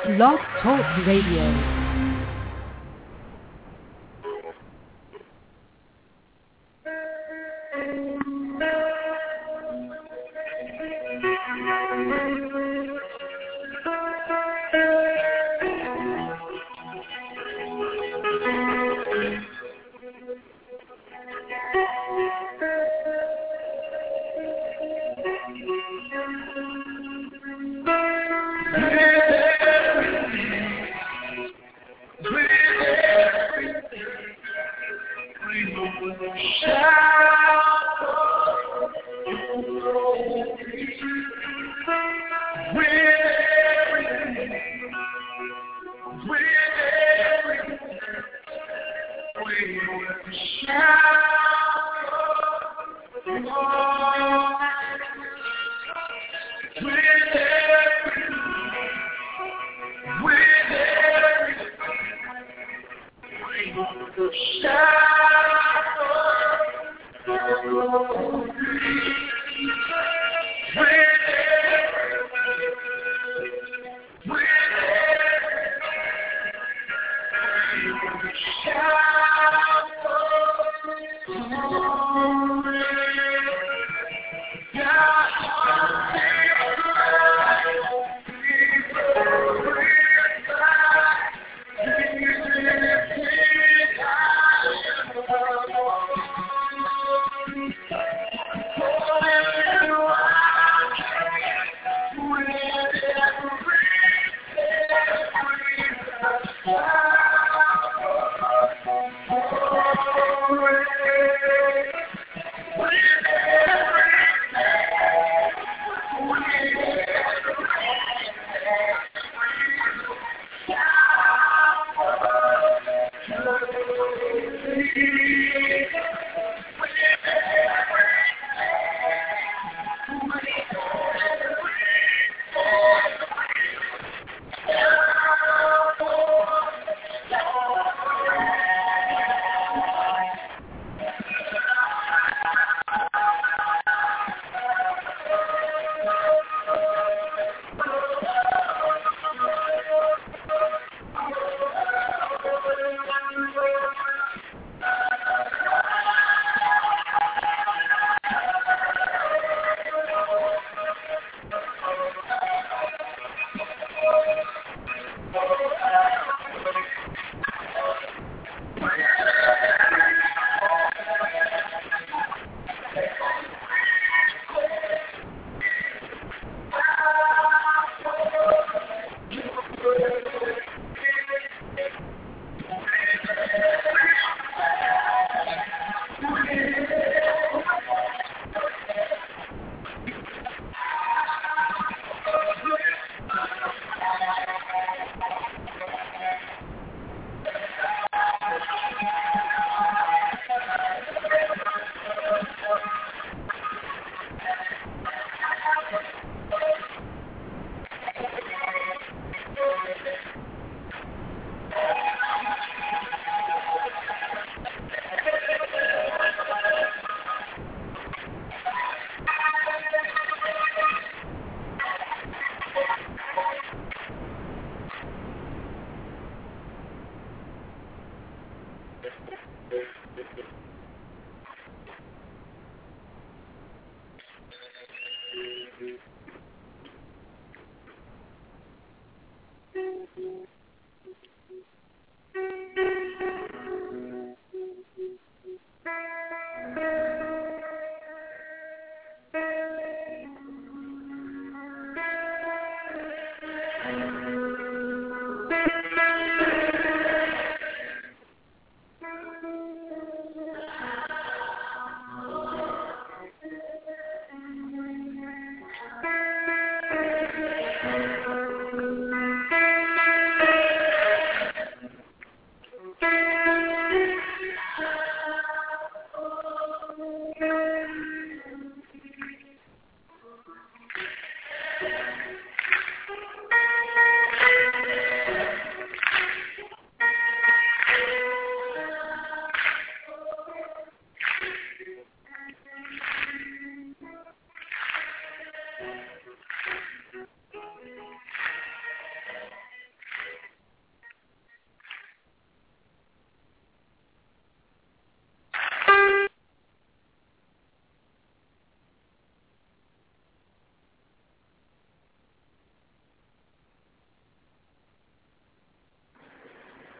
Blog Talk Radio.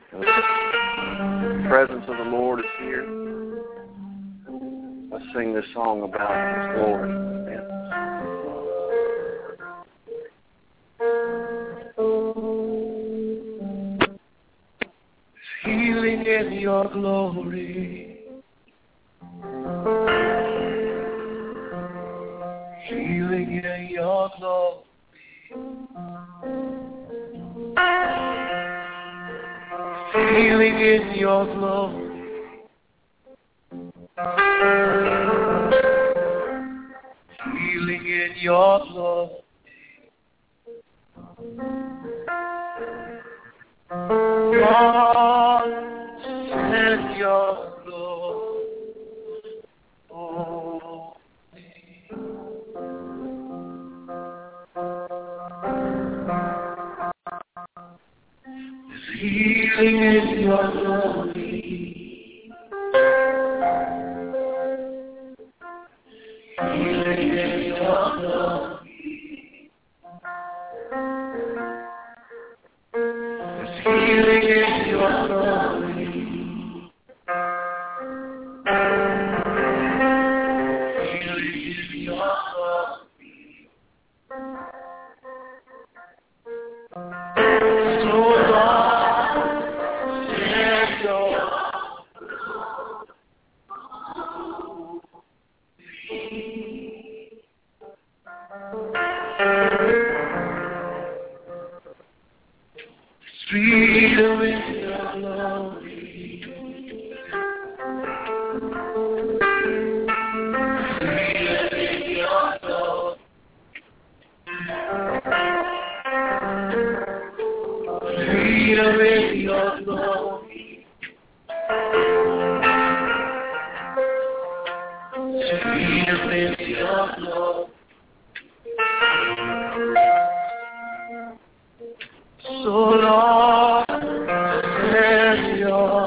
The presence of the Lord is here. Let's sing this song about His glory. Amen. Healing in your glory. Healing in your glory. Healing in your glory. Healing in your glory. God, send your glory. There's healing in your glory. Healing in your glory. There's healing in your glory. Healing in your glory. So Lord, send your freedom in your glory. Freedom in your glory. Freedom in your glory. Freedom in your glory. So Lord, send your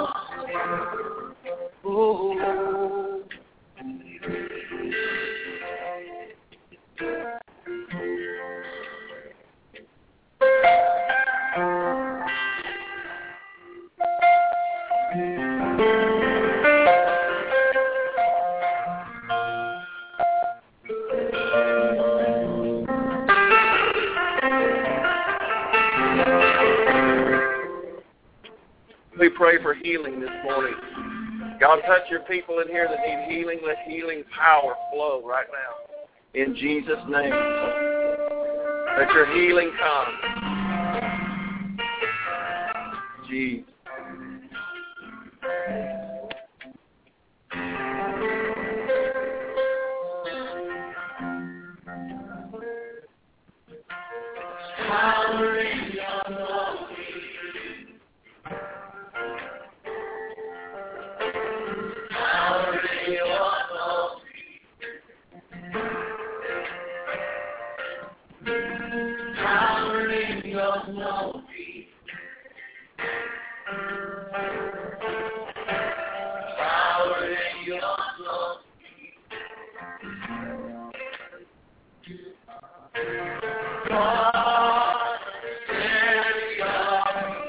We pray for healing this morning. God, touch your people in here that need healing. Let healing power flow right now. In Jesus' name. Let your healing come. Jesus. Power in your glory. Power in your glory. Power in your glory. Power in your glory. God, send your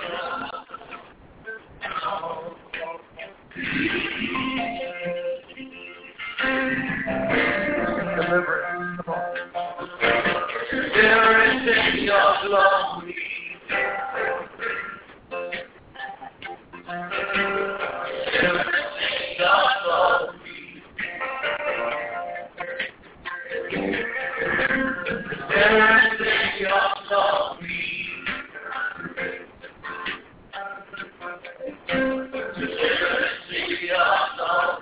deliverance. Deliverance in your glory. Deliverance in your glory. Deliverance in your glory. Deliverance in your glory.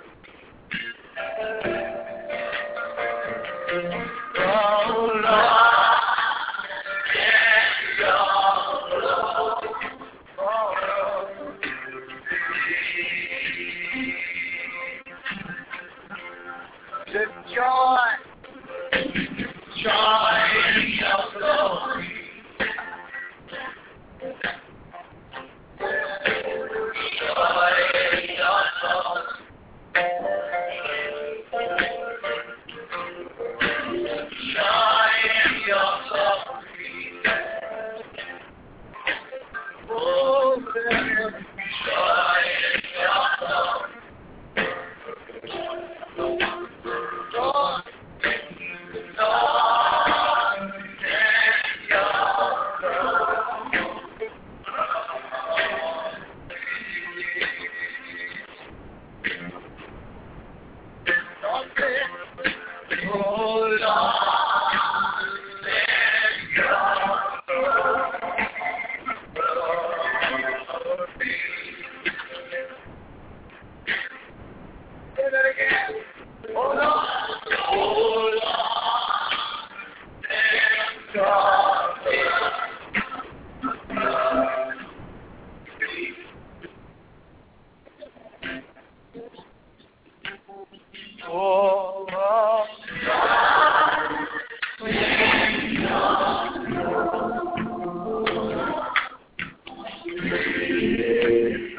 Oh Lord, send your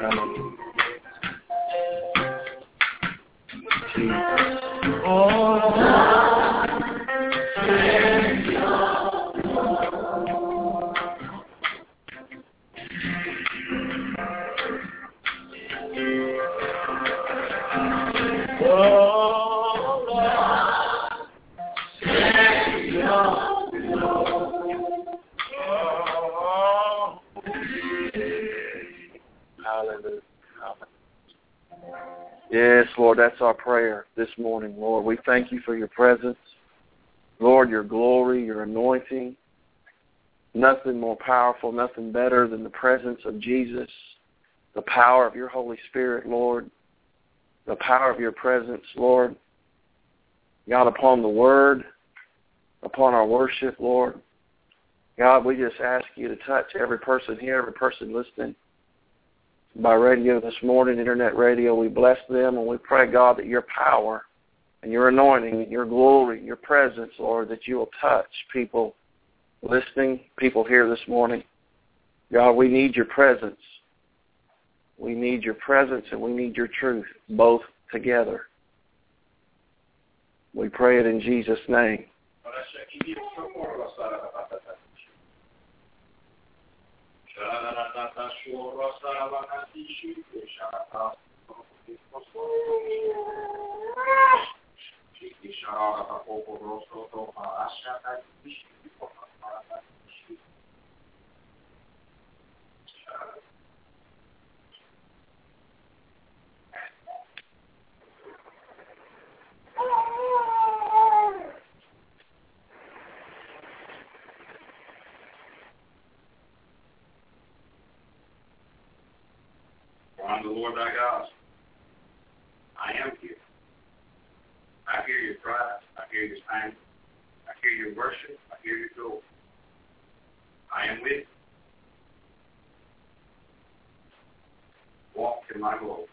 Yes, Lord, that's our prayer this morning, Lord. We thank you for your presence. Lord, your glory, your anointing. Nothing more powerful, nothing better than the presence of Jesus, the power of your Holy Spirit, Lord, the power of your presence, Lord. God, upon the word, upon our worship, Lord. God, we just ask you to touch every person here, every person listening by radio this morning, internet radio. We bless them, and we pray, God, that your power and your anointing, your glory, your presence, Lord, that you will touch people listening, people here this morning. God, we need your presence. We need your presence and we need your truth, both together. We pray it in Jesus' name. I'm the Lord thy God. I am here. I hear your cries. I hear your thanks. I hear your worship. I hear your joy. I am with you. Walk in my glory.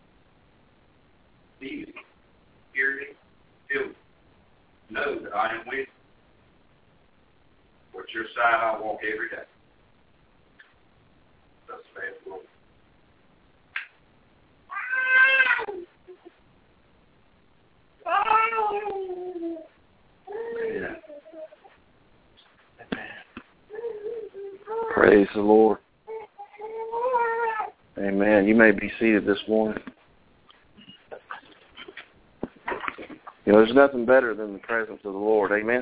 See me, hear me, feel me. Know that I am with you. For at your side I walk every day. Thus saith the Lord. Amen. Praise the Lord. Amen. You may be seated this morning. You know, there's nothing better than the presence of the Lord. Amen.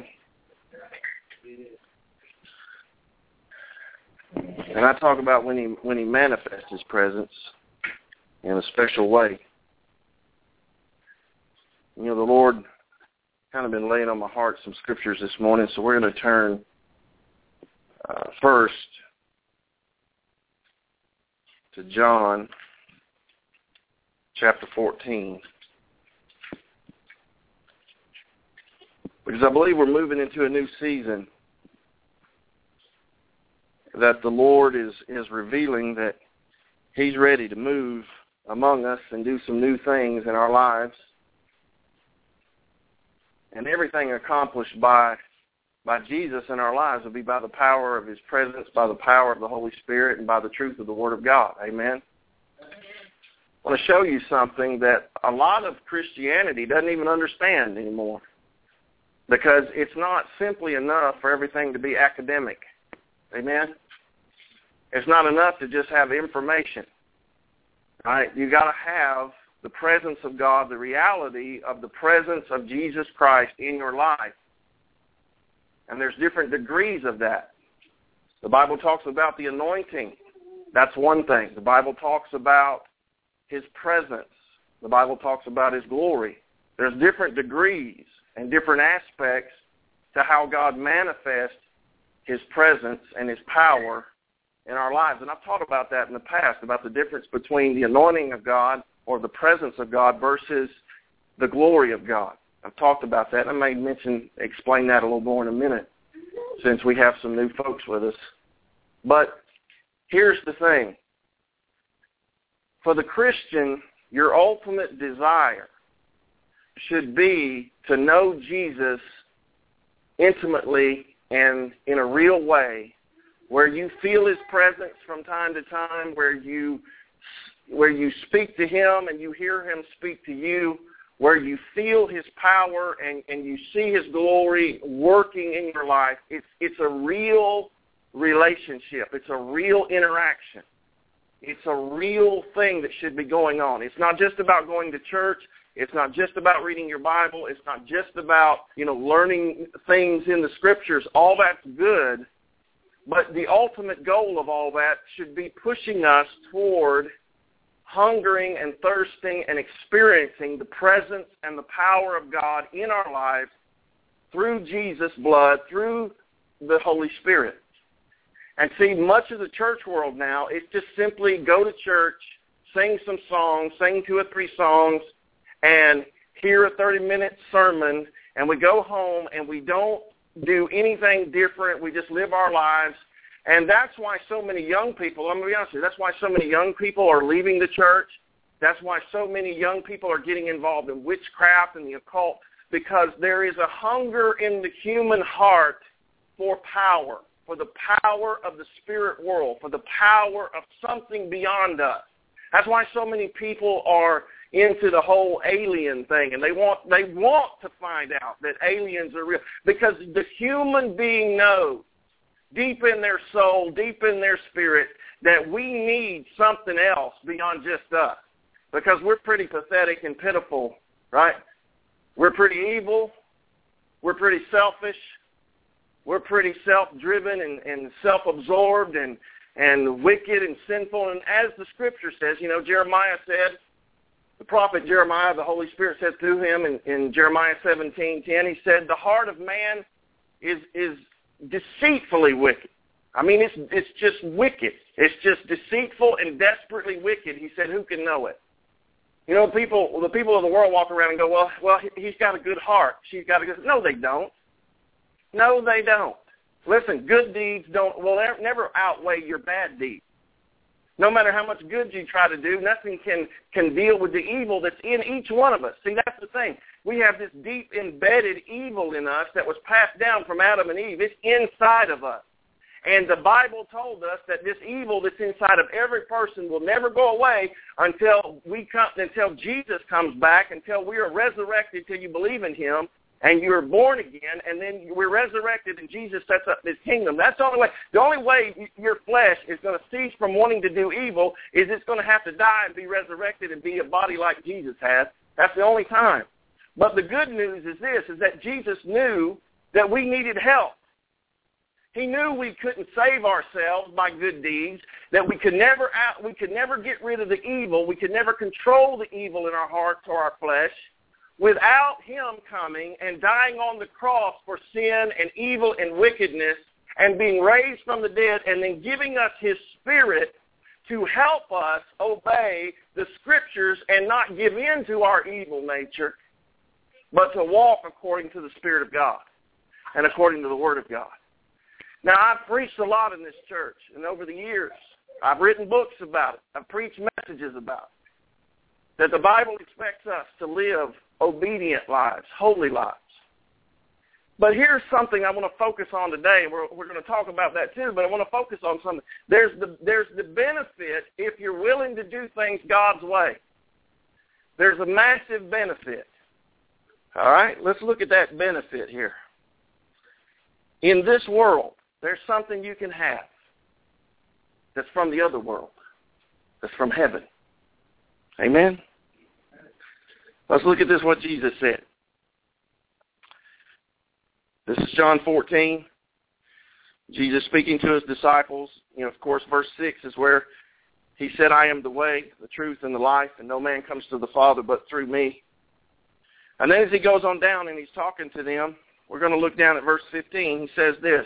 And I talk about when he manifests his presence in a special way. You know, the Lord kind of been laying on my heart some scriptures this morning, so we're going to turn first to John chapter 14. Because I believe we're moving into a new season that the Lord is revealing that he's ready to move among us and do some new things in our lives. And everything accomplished by Jesus in our lives will be by the power of his presence, by the power of the Holy Spirit, and by the truth of the Word of God. Amen? I want to show you something that a lot of Christianity doesn't even understand anymore. Because it's not simply enough for everything to be academic. Amen? It's not enough to just have information. Right? You got to have the presence of God, the reality of the presence of Jesus Christ in your life. And there's different degrees of that. The Bible talks about the anointing. That's one thing. The Bible talks about his presence. The Bible talks about his glory. There's different degrees and different aspects to how God manifests his presence and his power in our lives. And I've taught about that in the past, about the difference between the anointing of God or the presence of God versus the glory of God. I've talked about that. I may explain that a little more in a minute since we have some new folks with us. But here's the thing. For the Christian, your ultimate desire should be to know Jesus intimately and in a real way, where you feel his presence from time to time, where you speak to him and you hear him speak to you, where you feel his power and you see his glory working in your life. It's a real relationship. It's a real interaction. It's a real thing that should be going on. It's not just about going to church. It's not just about reading your Bible. It's not just about, learning things in the Scriptures. All that's good. But the ultimate goal of all that should be pushing us toward hungering and thirsting and experiencing the presence and the power of God in our lives through Jesus' blood, through the Holy Spirit. And see, much of the church world now, it's just simply go to church, sing some songs, sing 2 or 3 songs, and hear a 30-minute sermon, and we go home and we don't do anything different. We just live our lives. And that's why so many young people, I'm going to be honest with you, that's why so many young people are leaving the church. That's why so many young people are getting involved in witchcraft and the occult, because there is a hunger in the human heart for power, for the power of the spirit world, for the power of something beyond us. That's why so many people are into the whole alien thing, and they want to find out that aliens are real, because the human being knows deep in their soul, deep in their spirit, that we need something else beyond just us, because we're pretty pathetic and pitiful, right? We're pretty evil. We're pretty selfish. We're pretty self-driven and self-absorbed and wicked and sinful. And as the Scripture says, Jeremiah said, the prophet Jeremiah, the Holy Spirit said through him in Jeremiah 17:10, he said, the heart of man is deceitfully wicked. I mean, it's just wicked. It's just deceitful and desperately wicked. He said, who can know it? The people of the world walk around and go, well, he's got a good heart. She's got a good... No, they don't. No, they don't. Listen, good deeds will never outweigh your bad deeds. No matter how much good you try to do, nothing can deal with the evil that's in each one of us. See, that's the thing. We have this deep embedded evil in us that was passed down from Adam and Eve. It's inside of us. And the Bible told us that this evil that's inside of every person will never go away until Jesus comes back, until we are resurrected, till you believe in him, and you're born again, and then we're resurrected, and Jesus sets up his kingdom. That's the only way. The only way your flesh is going to cease from wanting to do evil is it's going to have to die and be resurrected and be a body like Jesus has. That's the only time. But the good news is this, is that Jesus knew that we needed help. He knew we couldn't save ourselves by good deeds, that we could never get rid of the evil, we could never control the evil in our hearts or our flesh, without him coming and dying on the cross for sin and evil and wickedness and being raised from the dead and then giving us his Spirit to help us obey the Scriptures and not give in to our evil nature, but to walk according to the Spirit of God and according to the Word of God. Now, I've preached a lot in this church, and over the years, I've written books about it. I've preached messages about it, that the Bible expects us to live obedient lives, holy lives. But here's something I want to focus on today. We're going to talk about that too, but I want to focus on something. There's the benefit if you're willing to do things God's way. There's a massive benefit. All right? Let's look at that benefit here. In this world, there's something you can have that's from the other world, that's from heaven. Amen? Let's look at this, what Jesus said. This is John 14. Jesus speaking to his disciples. Of course, verse 6 is where he said, I am the way, the truth, and the life, and no man comes to the Father but through me. And then as he goes on down and he's talking to them, we're going to look down at verse 15. He says this.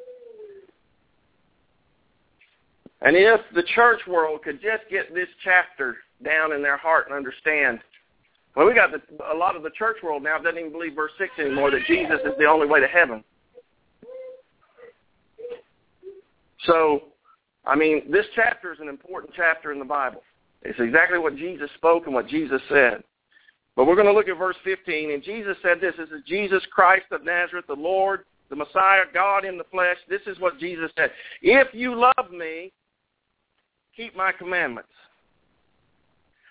And if the church world could just get this chapter down in their heart and understand, well, we got a lot of the church world now doesn't even believe verse 6 anymore, that Jesus is the only way to heaven. So, this chapter is an important chapter in the Bible. It's exactly what Jesus spoke and what Jesus said. But we're going to look at verse 15, and Jesus said this. This is Jesus Christ of Nazareth, the Lord, the Messiah, God in the flesh. This is what Jesus said. If you love me, keep my commandments.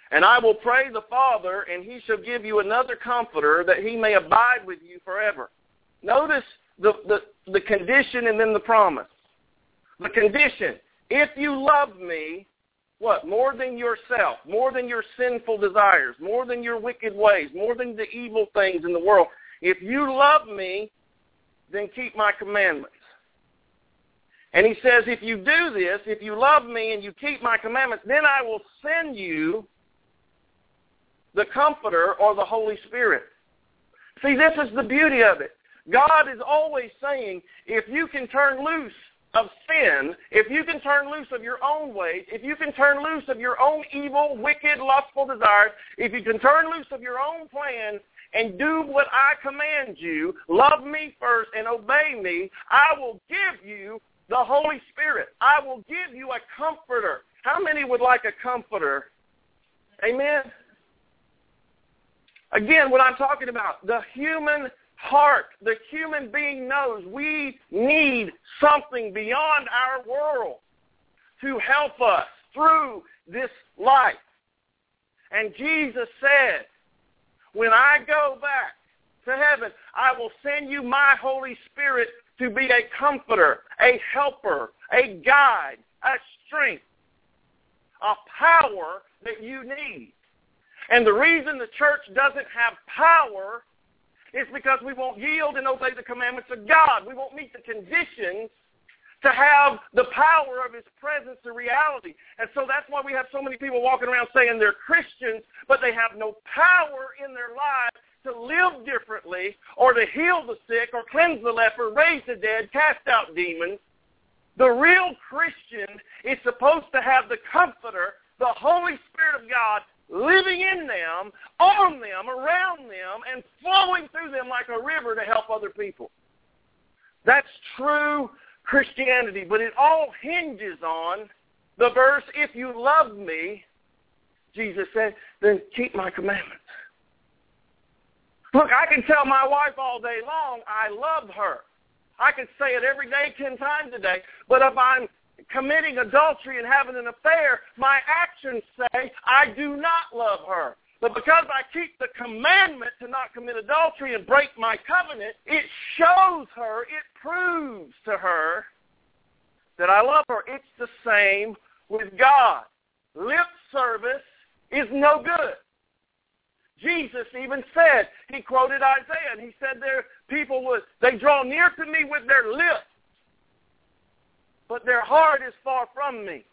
And I will pray the Father, and he shall give you another comforter, that he may abide with you forever. Notice the condition and then the promise. The condition, if you love me, what? More than yourself, more than your sinful desires, more than your wicked ways, more than the evil things in the world. If you love me, then keep my commandments. And he says, if you do this, if you love me and you keep my commandments, then I will send you the Comforter or the Holy Spirit. See, this is the beauty of it. God is always saying, if you can turn loose of sin, if you can turn loose of your own ways, if you can turn loose of your own evil, wicked, lustful desires, if you can turn loose of your own plans and do what I command you, love me first and obey me, I will give you the Holy Spirit. I will give you a comforter. How many would like a comforter? Amen? Again, what I'm talking about, the human heart, the human being knows we need something beyond our world to help us through this life. And Jesus said, when I go back to heaven, I will send you my Holy Spirit to be a comforter, a helper, a guide, a strength, a power that you need. And the reason the church doesn't have power is because we won't yield and obey the commandments of God. We won't meet the conditions to have the power of his presence a reality. And so that's why we have so many people walking around saying they're Christians, but they have no power in their lives to live differently or to heal the sick or cleanse the leper, raise the dead, cast out demons. The real Christian is supposed to have the Comforter, the Holy Spirit of God, living in them, on them, around them, and flowing through them like a river to help other people. That's true Christianity, but it all hinges on the verse, if you love me, Jesus said, then keep my commandments. Look, I can tell my wife all day long I love her. I can say it every day, 10 times a day, but if I'm committing adultery and having an affair, my actions say I do not love her. But because I keep the commandment to not commit adultery and break my covenant, it shows her, it proves to her that I love her. It's the same with God. Lip service is no good. Jesus even said, he quoted Isaiah, and he said they draw near to me with their lips, but their heart is far from me.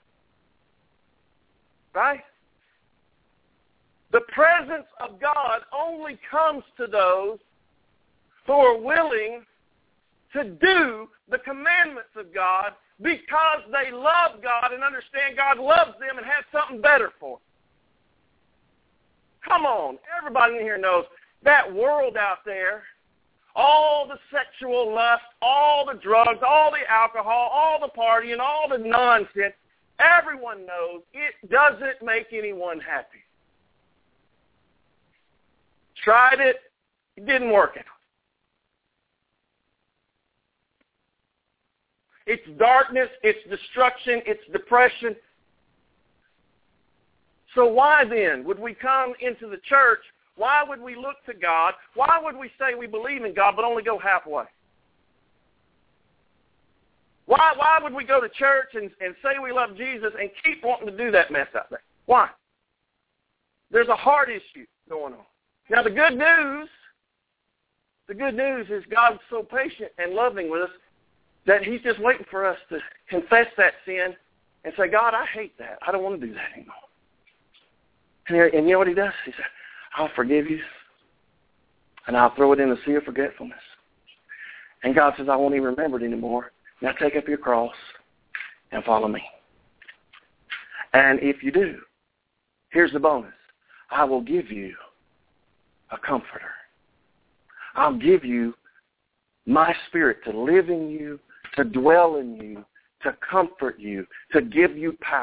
Right? The presence of God only comes to those who are willing to do the commandments of God because they love God and understand God loves them and has something better for them. Come on, everybody in here knows that world out there, all the sexual lust, all the drugs, all the alcohol, all the partying, all the nonsense, everyone knows it doesn't make anyone happy. Tried it, it didn't work out. It's darkness, it's destruction, it's depression. So why then would we come into the church? Why would we look to God? Why would we say we believe in God but only go halfway? Why would we go to church and say we love Jesus and keep wanting to do that mess out there? Why? There's a heart issue going on. Now the good news is God's so patient and loving with us that he's just waiting for us to confess that sin and say, God, I hate that. I don't want to do that anymore. And you know what he does? He says, I'll forgive you, and I'll throw it in the sea of forgetfulness. And God says, I won't even remember it anymore. Now take up your cross and follow me. And if you do, here's the bonus. I will give you a comforter. I'll give you my Spirit to live in you, to dwell in you, to comfort you, to give you power.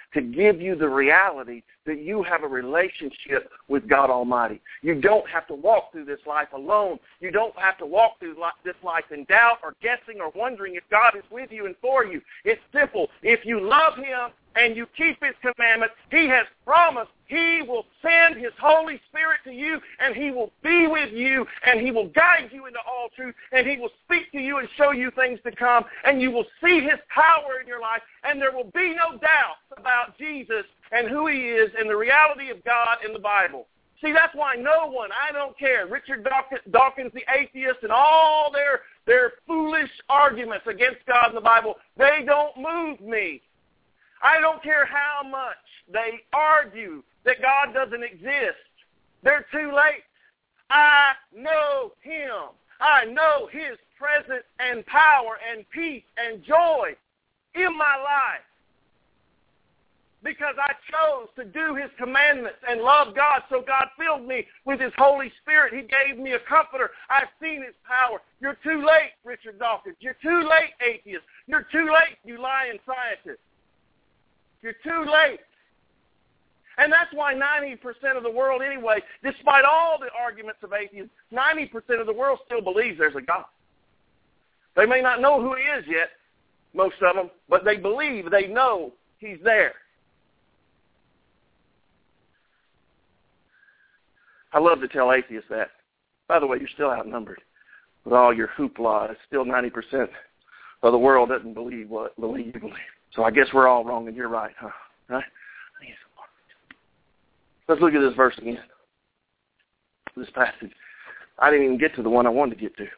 to give you the reality that you have a relationship with God Almighty. You don't have to walk through this life alone. You don't have to walk through this life in doubt or guessing or wondering if God is with you and for you. It's simple. If you love Him and you keep His commandments, He has promised He will send His Holy Spirit to you, and He will be with you, and He will guide you into all truth, and He will speak to you and show you things to come, and you will see His power in your life, and there will be no doubt about Jesus and who He is and the reality of God in the Bible. See, that's why no one, I don't care, Richard Dawkins, the atheist, and all their foolish arguments against God in the Bible, they don't move me. I don't care how much they argue that God doesn't exist. They're too late. I know Him. I know His presence and power and peace and joy in my life because I chose to do His commandments and love God, so God filled me with His Holy Spirit. He gave me a comforter. I've seen His power. You're too late, Richard Dawkins. You're too late, atheist. You're too late, you lying scientist. You're too late. And that's why 90% of the world anyway, despite all the arguments of atheists, 90% of the world still believes there's a God. They may not know who He is yet, most of them, but they believe, they know He's there. I love to tell atheists that. By the way, you're still outnumbered with all your hoopla. It's still 90% of the world doesn't believe what you believe. So I guess we're all wrong and you're right, huh? Right? Let's look at this verse again. This passage. I didn't even get to the one I wanted to get to.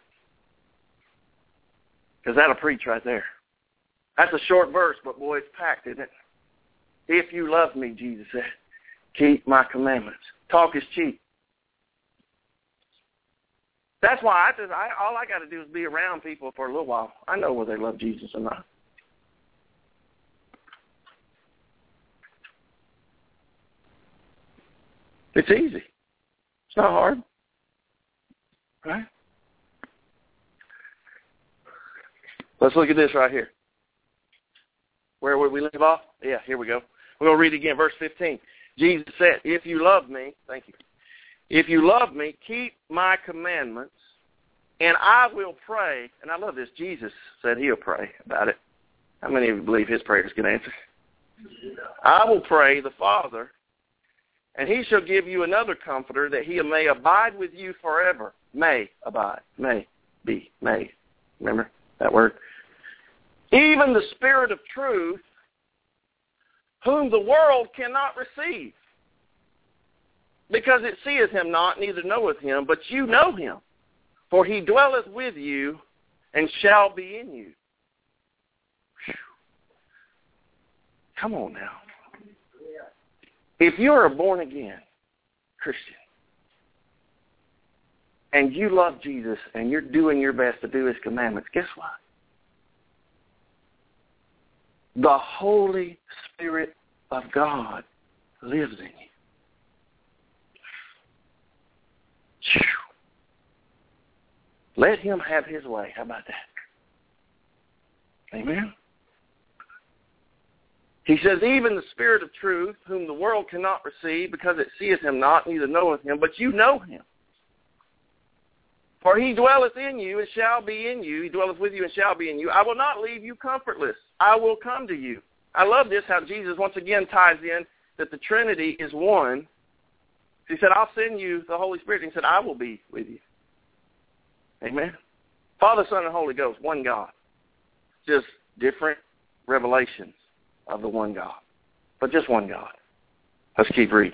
Because that'll preach right there. That's a short verse, but boy, it's packed, isn't it? If you love me, Jesus said, keep my commandments. Talk is cheap. That's why all I got to do is be around people for a little while. I know whether they love Jesus or not. It's easy. It's not hard. Right? Let's look at this right here. Where would we leave off? Yeah, here we go. We're going to read again, verse 15. Jesus said, if you love me, thank you. If you love me, keep my commandments, and I will pray. And I love this. Jesus said He'll pray about it. How many of you believe His prayers get answered? I will pray the Father, and He shall give you another comforter, that He may abide with you forever. May abide. May be. May. Remember that word? Even the Spirit of truth, whom the world cannot receive, because it seeth Him not, neither knoweth Him, but you know Him. For He dwelleth with you and shall be in you. Whew. Come on now. If you're a born-again Christian and you love Jesus and you're doing your best to do His commandments, guess what? The Holy Spirit of God lives in you. Let Him have His way. How about that? Amen? He says, even the Spirit of truth, whom the world cannot receive, because it seeth Him not, neither knoweth Him, but you know Him. For He dwelleth in you and shall be in you. He dwelleth with you and shall be in you. I will not leave you comfortless. I will come to you. I love this, how Jesus once again ties in that the Trinity is one. He said, I'll send you the Holy Spirit. He said, I will be with you. Amen? Father, Son, and Holy Ghost, one God. Just different revelations of the one God. But just one God. Let's keep reading.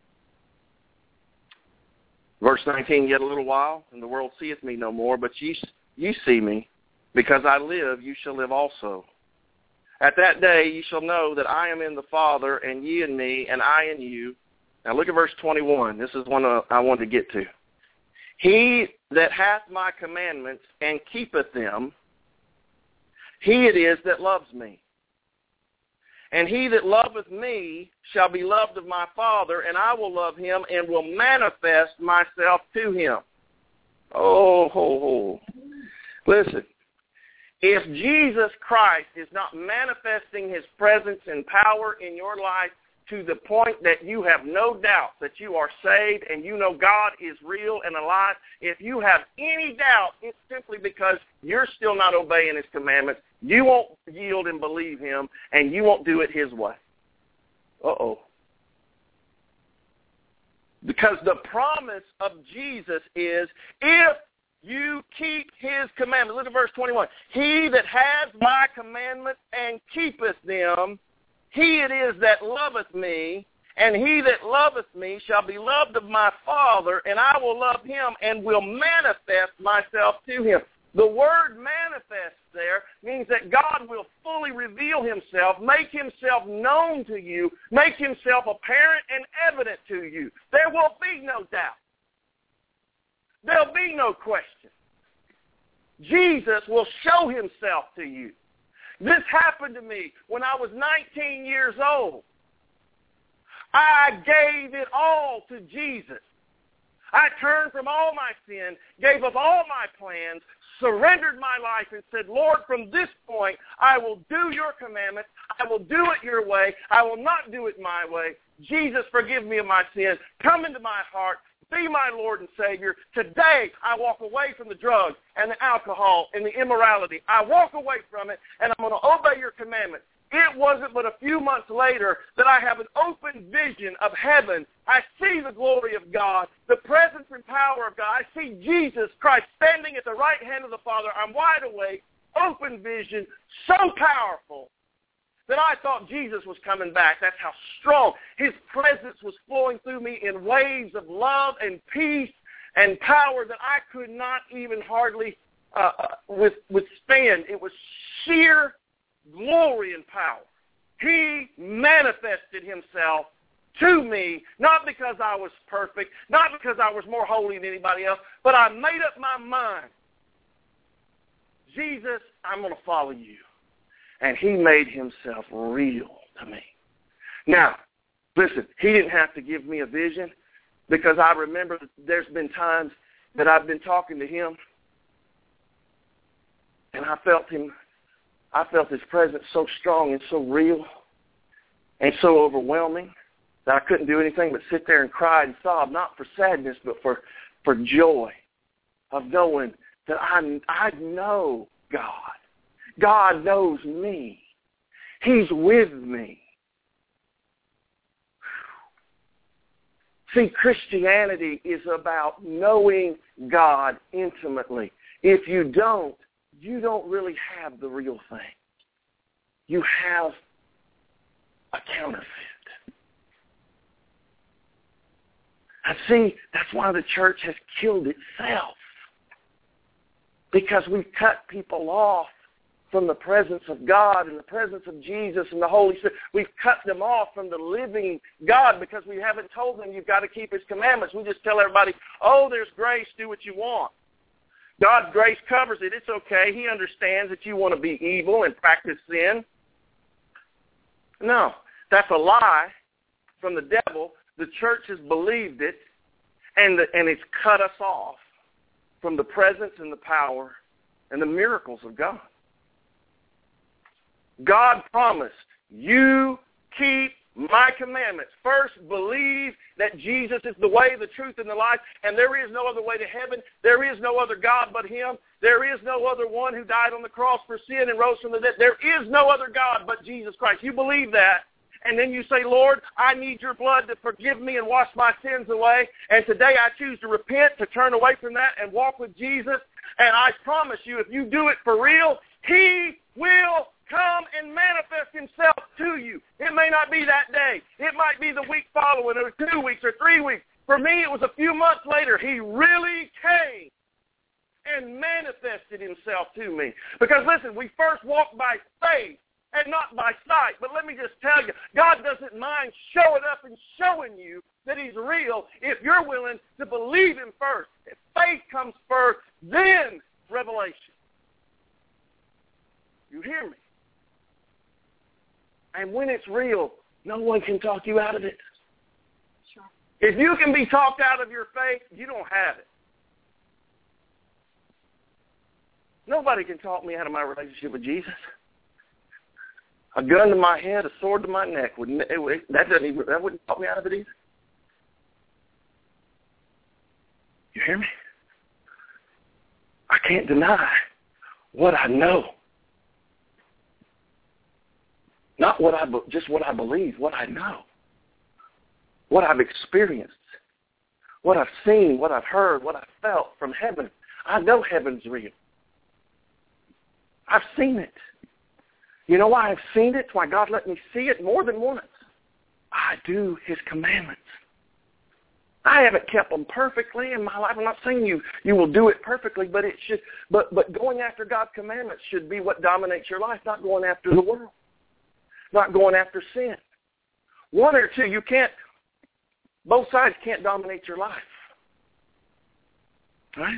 Verse 19, yet a little while, and the world seeth me no more, but ye see me. Because I live, you shall live also. At that day ye shall know that I am in the Father, and ye in me, and I in you. Now look at verse 21. This is one I want to get to. He that hath my commandments and keepeth them, he it is that loves me. And he that loveth me shall be loved of my Father, and I will love him and will manifest myself to him. Oh. Listen, If Jesus Christ is not manifesting his presence and power in your life to the point that you have no doubt that you are saved and you know God is real and alive, if you have any doubt, it's simply because you're still not obeying his commandments. You won't yield and believe him, and you won't do it his way. Uh-oh. Because the promise of Jesus is, if you keep his commandments. Look at verse 21. He that has my commandments and keepeth them, he it is that loveth me, and he that loveth me shall be loved of my Father, and I will love him and will manifest myself to him. The word manifest there means that God will fully reveal himself, make himself known to you, make himself apparent and evident to you. There will be no doubt. There'll be no question. Jesus will show himself to you. This happened to me when I was 19 years old. I gave it all to Jesus. I turned from all my sin, gave up all my plans, surrendered my life and said, Lord, from this point, I will do your commandments. I will do it your way. I will not do it my way. Jesus, forgive me of my sins. Come into my heart. Be my Lord and Savior. Today, I walk away from the drugs and the alcohol and the immorality. I walk away from it, and I'm going to obey your commandments. It wasn't but a few months later that I have an open vision of heaven. I see the glory of God, the presence and power of God. I see Jesus Christ standing at the right hand of the Father. I'm wide awake, open vision, so powerful that I thought Jesus was coming back. That's how strong. His presence was flowing through me in waves of love and peace and power that I could not even hardly withstand. It was sheer glory and power. He manifested himself to me, not because I was perfect, not because I was more holy than anybody else, but I made up my mind. Jesus, I'm going to follow you. And he made himself real to me. Now, listen, he didn't have to give me a vision, because I remember that there's been times that I've been talking to him and I felt his presence so strong and so real and so overwhelming that I couldn't do anything but sit there and cry and sob, not for sadness, but for joy of knowing that I know God. God knows me. He's with me. See, Christianity is about knowing God intimately. If you don't really have the real thing. You have a counterfeit. I see, that's why the church has killed itself. Because we've cut people off from the presence of God and the presence of Jesus and the Holy Spirit. We've cut them off from the living God because we haven't told them you've got to keep his commandments. We just tell everybody, oh, there's grace, do what you want. God's grace covers it. It's okay. He understands that you want to be evil and practice sin. No, that's a lie from the devil. The church has believed it, and it's cut us off from the presence and the power and the miracles of God. God promised, you keep my commandments. First, believe that Jesus is the way, the truth, and the life, and there is no other way to heaven. There is no other God but him. There is no other one who died on the cross for sin and rose from the dead. There is no other God but Jesus Christ. You believe that, and then you say, Lord, I need your blood to forgive me and wash my sins away, and today I choose to repent, to turn away from that and walk with Jesus, and I promise you, if you do it for real, he will come and manifest himself to you. It may not be that day. It might be the week following, or 2 weeks, or 3 weeks. For me, it was a few months later. He really came and manifested himself to me. Because, listen, we first walk by faith and not by sight. But let me just tell you, God doesn't mind showing up and showing you that he's real if you're willing to believe him first. If faith comes first, then revelation. You hear me? And when it's real, no one can talk you out of it. Sure. If you can be talked out of your faith, you don't have it. Nobody can talk me out of my relationship with Jesus. A gun to my head, a sword to my neck, that wouldn't talk me out of it either. You hear me? I can't deny what I know. Not just what I believe, what I know. What I've experienced. What I've seen, what I've heard, what I've felt from heaven. I know heaven's real. I've seen it. You know why I've seen it? Why God let me see it more than once. I do His commandments. I haven't kept them perfectly in my life. I'm not saying you will do it perfectly, but it should. But going after God's commandments should be what dominates your life, not going after the world, not going after sin. One or two, you can't. Both sides can't dominate your life, right?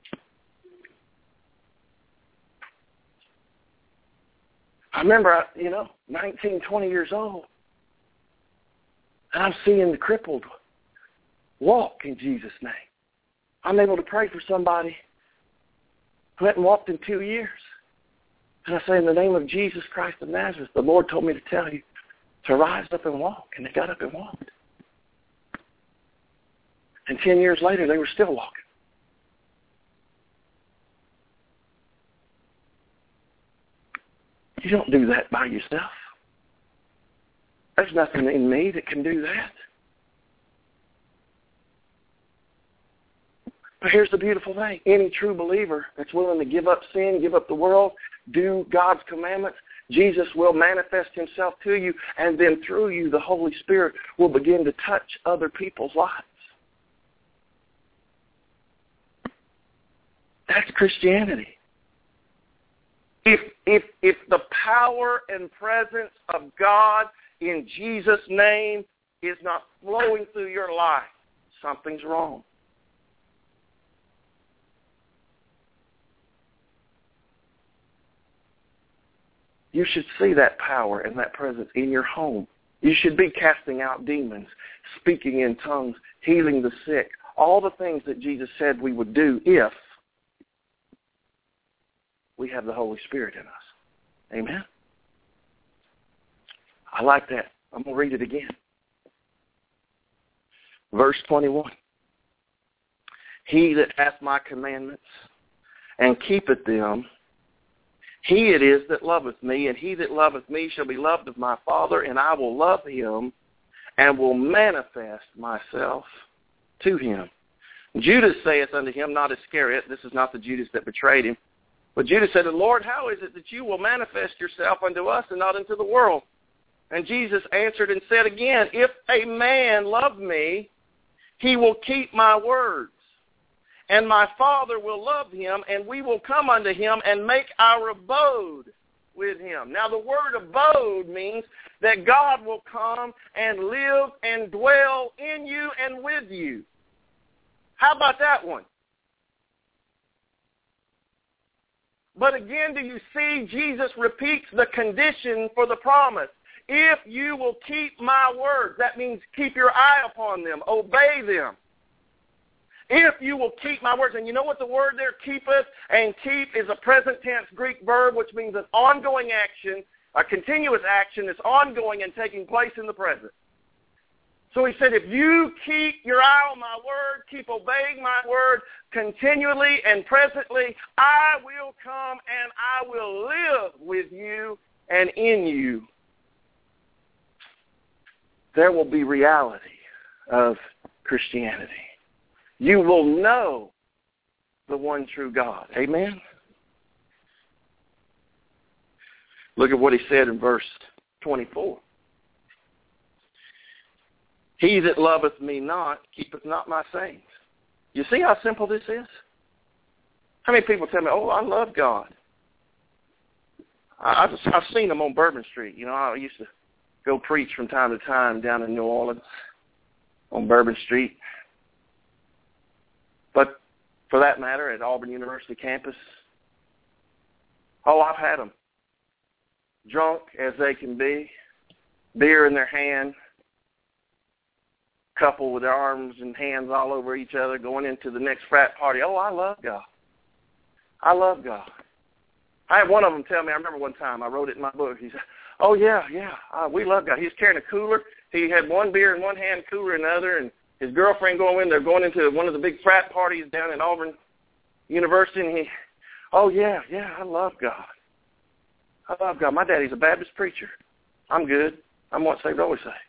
I remember, 19, 20 years old, and I'm seeing the crippled walk in Jesus' name. I'm able to pray for somebody who hadn't walked in 2 years. And I say, in the name of Jesus Christ of Nazareth, the Lord told me to tell you to rise up and walk. And they got up and walked. And 10 years later, they were still walking. You don't do that by yourself. There's nothing in me that can do that. But here's the beautiful thing. Any true believer that's willing to give up sin, give up the world, do God's commandments, Jesus will manifest Himself to you, and then through you, the Holy Spirit will begin to touch other people's lives. That's Christianity. If the power and presence of God in Jesus' name is not flowing through your life, something's wrong. You should see that power and that presence in your home. You should be casting out demons, speaking in tongues, healing the sick, all the things that Jesus said we would do if we have the Holy Spirit in us. Amen? I like that. I'm going to read it again. Verse 21. He that hath my commandments and keepeth them, he it is that loveth me, and he that loveth me shall be loved of my Father, and I will love him and will manifest myself to him. Judas saith unto him, not Iscariot, this is not the Judas that betrayed him, but Judas said, Lord, how is it that you will manifest yourself unto us and not unto the world? And Jesus answered and said again, if a man love me, he will keep my words. And my Father will love him, and we will come unto him and make our abode with him. Now the word abode means that God will come and live and dwell in you and with you. How about that one? But again, do you see Jesus repeats the condition for the promise? If you will keep my words, that means keep your eye upon them, obey them. If you will keep my words, and you know what the word there, keepeth, and keep is a present tense Greek verb, which means an ongoing action, a continuous action that's ongoing and taking place in the present. So he said, if you keep your eye on my word, keep obeying my word continually and presently, I will come and I will live with you and in you. There will be reality of Christianity. You will know the one true God. Amen? Look at what he said in verse 24. He that loveth me not, keepeth not my sayings. You see how simple this is? How many people tell me, oh, I love God? I've seen them on Bourbon Street. You know, I used to go preach from time to time down in New Orleans on Bourbon Street. But for that matter, at Auburn University campus, oh, I've had them drunk as they can be, beer in their hand, couple with their arms and hands all over each other, going into the next frat party. Oh, I love God. I love God. I had one of them tell me, I remember one time, I wrote it in my book. He said, oh, yeah, we love God. He was carrying a cooler. He had one beer in one hand, cooler in the other, and his girlfriend they're going into one of the big frat parties down at Auburn University, and oh, yeah, I love God. I love God. My daddy's a Baptist preacher. I'm good. I'm once saved, always saved.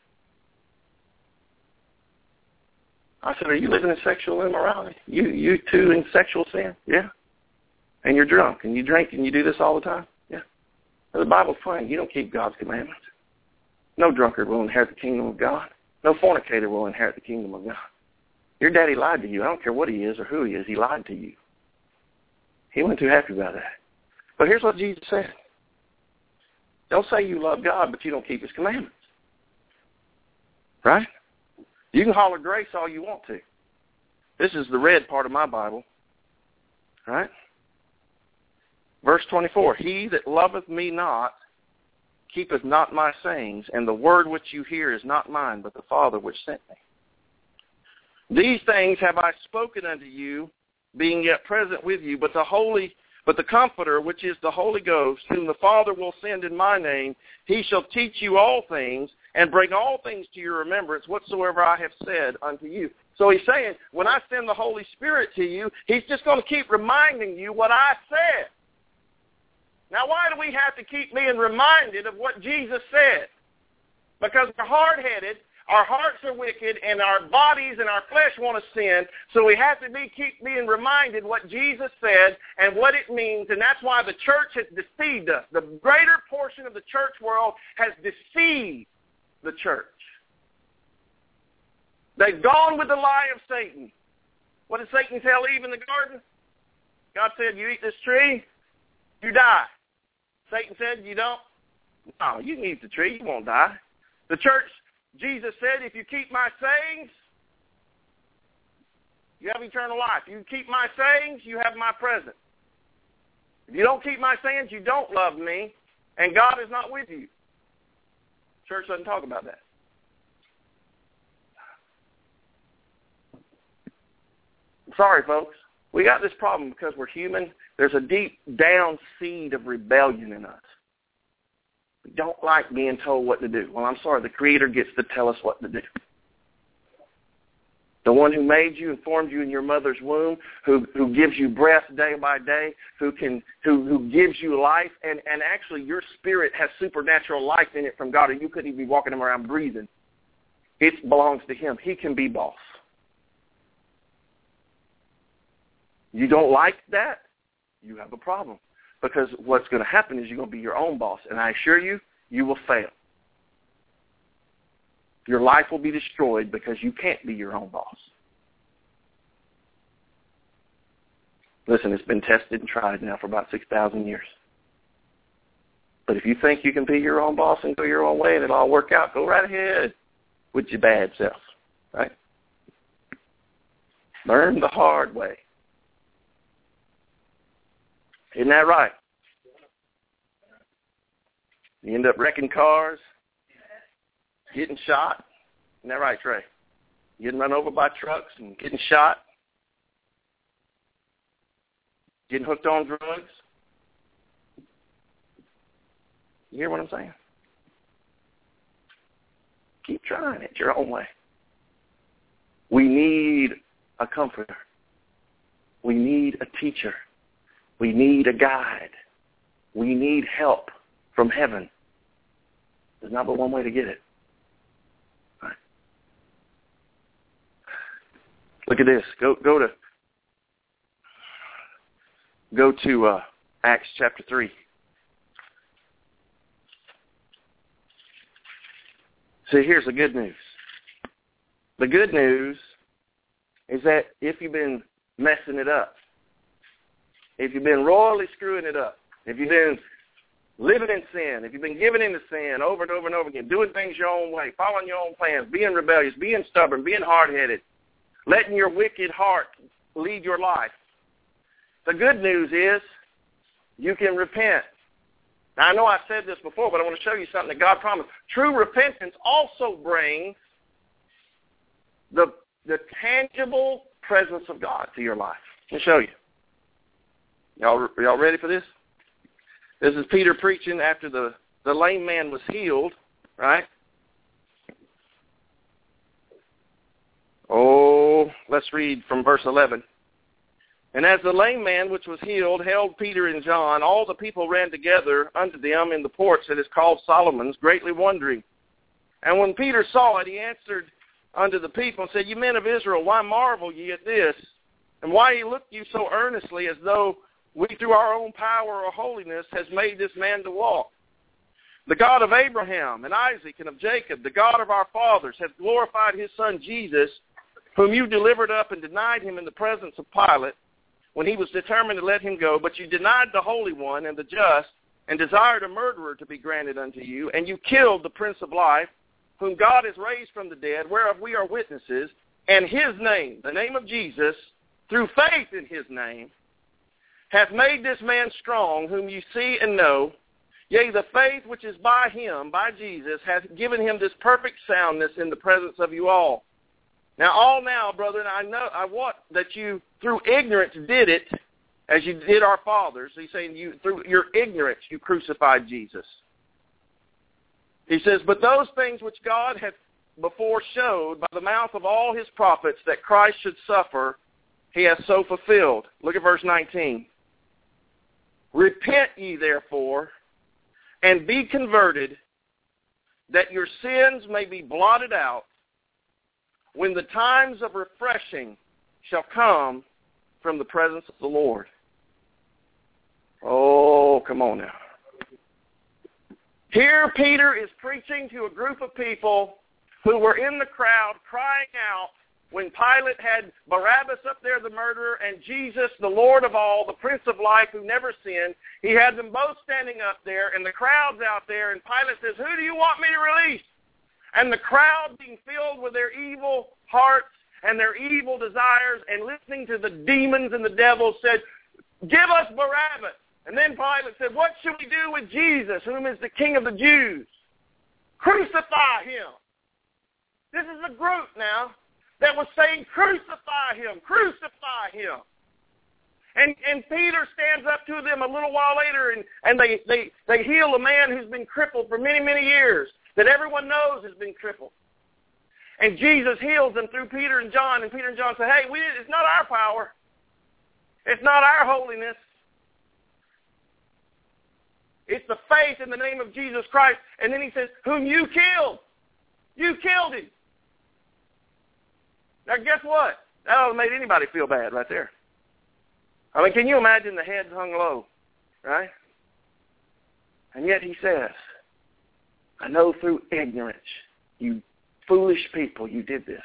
I said, are you living in sexual immorality? You too in sexual sin? Yeah. And you're drunk, and you drink, and you do this all the time? Yeah. The Bible's plain. You don't keep God's commandments. No drunkard will inherit the kingdom of God. No fornicator will inherit the kingdom of God. Your daddy lied to you. I don't care what he is or who he is. He lied to you. He wasn't too happy about that. But here's what Jesus said. Don't say you love God, but you don't keep his commandments. Right? You can holler grace all you want to. This is the red part of my Bible. Right? Verse 24, he that loveth me not keepeth not my sayings, and the word which you hear is not mine, but the Father which sent me. These things have I spoken unto you, being yet present with you, but the Comforter, which is the Holy Ghost, whom the Father will send in my name, he shall teach you all things, and bring all things to your remembrance, whatsoever I have said unto you. So he's saying, when I send the Holy Spirit to you, he's just going to keep reminding you what I said. Now, why do we have to keep being reminded of what Jesus said? Because we're hard-headed, our hearts are wicked, and our bodies and our flesh want to sin, so we have to keep being reminded what Jesus said and what it means, and that's why the church has deceived us. The greater portion of the church world has deceived the church. They've gone with the lie of Satan. What did Satan tell Eve in the garden? God said, you eat this tree, you die. Satan said, you don't? No, you can eat the tree, you won't die. The church, Jesus said, if you keep my sayings, you have eternal life. You keep my sayings, you have my presence. If you don't keep my sayings, you don't love me, and God is not with you. Church doesn't talk about that. Sorry, folks. We got this problem because we're human. There's a deep down seed of rebellion in us. We don't like being told what to do. Well, I'm sorry. The Creator gets to tell us what to do. The one who made you and formed you in your mother's womb, who gives you breath day by day, who gives you life, and actually your spirit has supernatural life in it from God, or you couldn't even be walking around breathing. It belongs to him. He can be boss. You don't like that? You have a problem. Because what's going to happen is you're going to be your own boss. And I assure you, you will fail. Your life will be destroyed because you can't be your own boss. Listen, it's been tested and tried now for about 6,000 years. But if you think you can be your own boss and go your own way and it'll all work out, go right ahead with your bad self. Right? Learn the hard way. Isn't that right? You end up wrecking cars, getting shot. Isn't that right, Trey? Getting run over by trucks and getting shot. Getting hooked on drugs. You hear what I'm saying? Keep trying it your own way. We need a comforter. We need a teacher. We need a guide. We need help from heaven. There's not but one way to get it. Right. Look at this. Go to Acts chapter 3. See, here's the good news. The good news is that if you've been messing it up, if you've been royally screwing it up, if you've been living in sin, if you've been giving into sin over and over and over again, doing things your own way, following your own plans, being rebellious, being stubborn, being hard-headed, letting your wicked heart lead your life, the good news is you can repent. Now, I know I've said this before, but I want to show you something that God promised. True repentance also brings the tangible presence of God to your life. Let me show you. Y'all ready for this? This is Peter preaching after the lame man was healed, right? Oh, let's read from verse 11. And as the lame man which was healed held Peter and John, all the people ran together unto them in the porch that is called Solomon's, greatly wondering. And when Peter saw it, he answered unto the people and said, Ye men of Israel, why marvel ye at this? And why look you so earnestly as though we through our own power or holiness has made this man to walk? The God of Abraham and Isaac and of Jacob, the God of our fathers, hath glorified his son Jesus, whom you delivered up and denied him in the presence of Pilate, when he was determined to let him go. But you denied the Holy One and the just, and desired a murderer to be granted unto you, and you killed the Prince of Life, whom God has raised from the dead, whereof we are witnesses, and his name, the name of Jesus, through faith in his name, hath made this man strong, whom you see and know. Yea, the faith which is by him, by Jesus, hath given him this perfect soundness in the presence of you all. Now, brethren, I want that you, through ignorance, did it, as you did our fathers. He's saying through your ignorance, you crucified Jesus. He says, but those things which God hath before showed by the mouth of all his prophets that Christ should suffer, he hath so fulfilled. Look at verse 19. Repent ye therefore, and be converted, that your sins may be blotted out, when the times of refreshing shall come from the presence of the Lord. Oh, come on now. Here Peter is preaching to a group of people who were in the crowd crying out when Pilate had Barabbas up there, the murderer, and Jesus, the Lord of all, the Prince of Life who never sinned. He had them both standing up there, and the crowd's out there, and Pilate says, who do you want me to release? And the crowd, being filled with their evil hearts and their evil desires and listening to the demons and the devil, said, give us Barabbas. And then Pilate said, what should we do with Jesus, whom is the King of the Jews? Crucify him. This is a group now that was saying, crucify him, crucify him. And Peter stands up to them a little while later, and they heal a man who's been crippled for many, many years, that everyone knows has been crippled. And Jesus heals them through Peter and John, and Peter and John say, hey, it's not our power. It's not our holiness. It's the faith in the name of Jesus Christ. And then he says, whom you killed. You killed him. Now guess what? That ought to have made anybody feel bad right there. I mean, can you imagine the heads hung low, right? And yet he says, I know through ignorance, you foolish people, you did this.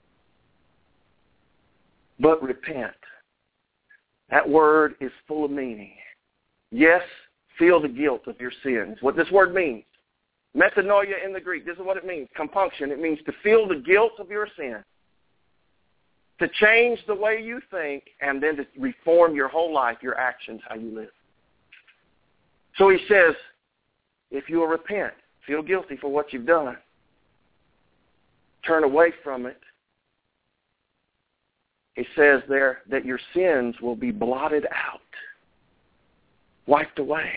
But repent. That word is full of meaning. Yes, feel the guilt of your sins. What this word means, metanoia in the Greek, this is what it means, compunction. It means to feel the guilt of your sin, to change the way you think, and then to reform your whole life, your actions, how you live. So he says, if you will repent, feel guilty for what you've done, turn away from it, he says there that your sins will be blotted out, wiped away,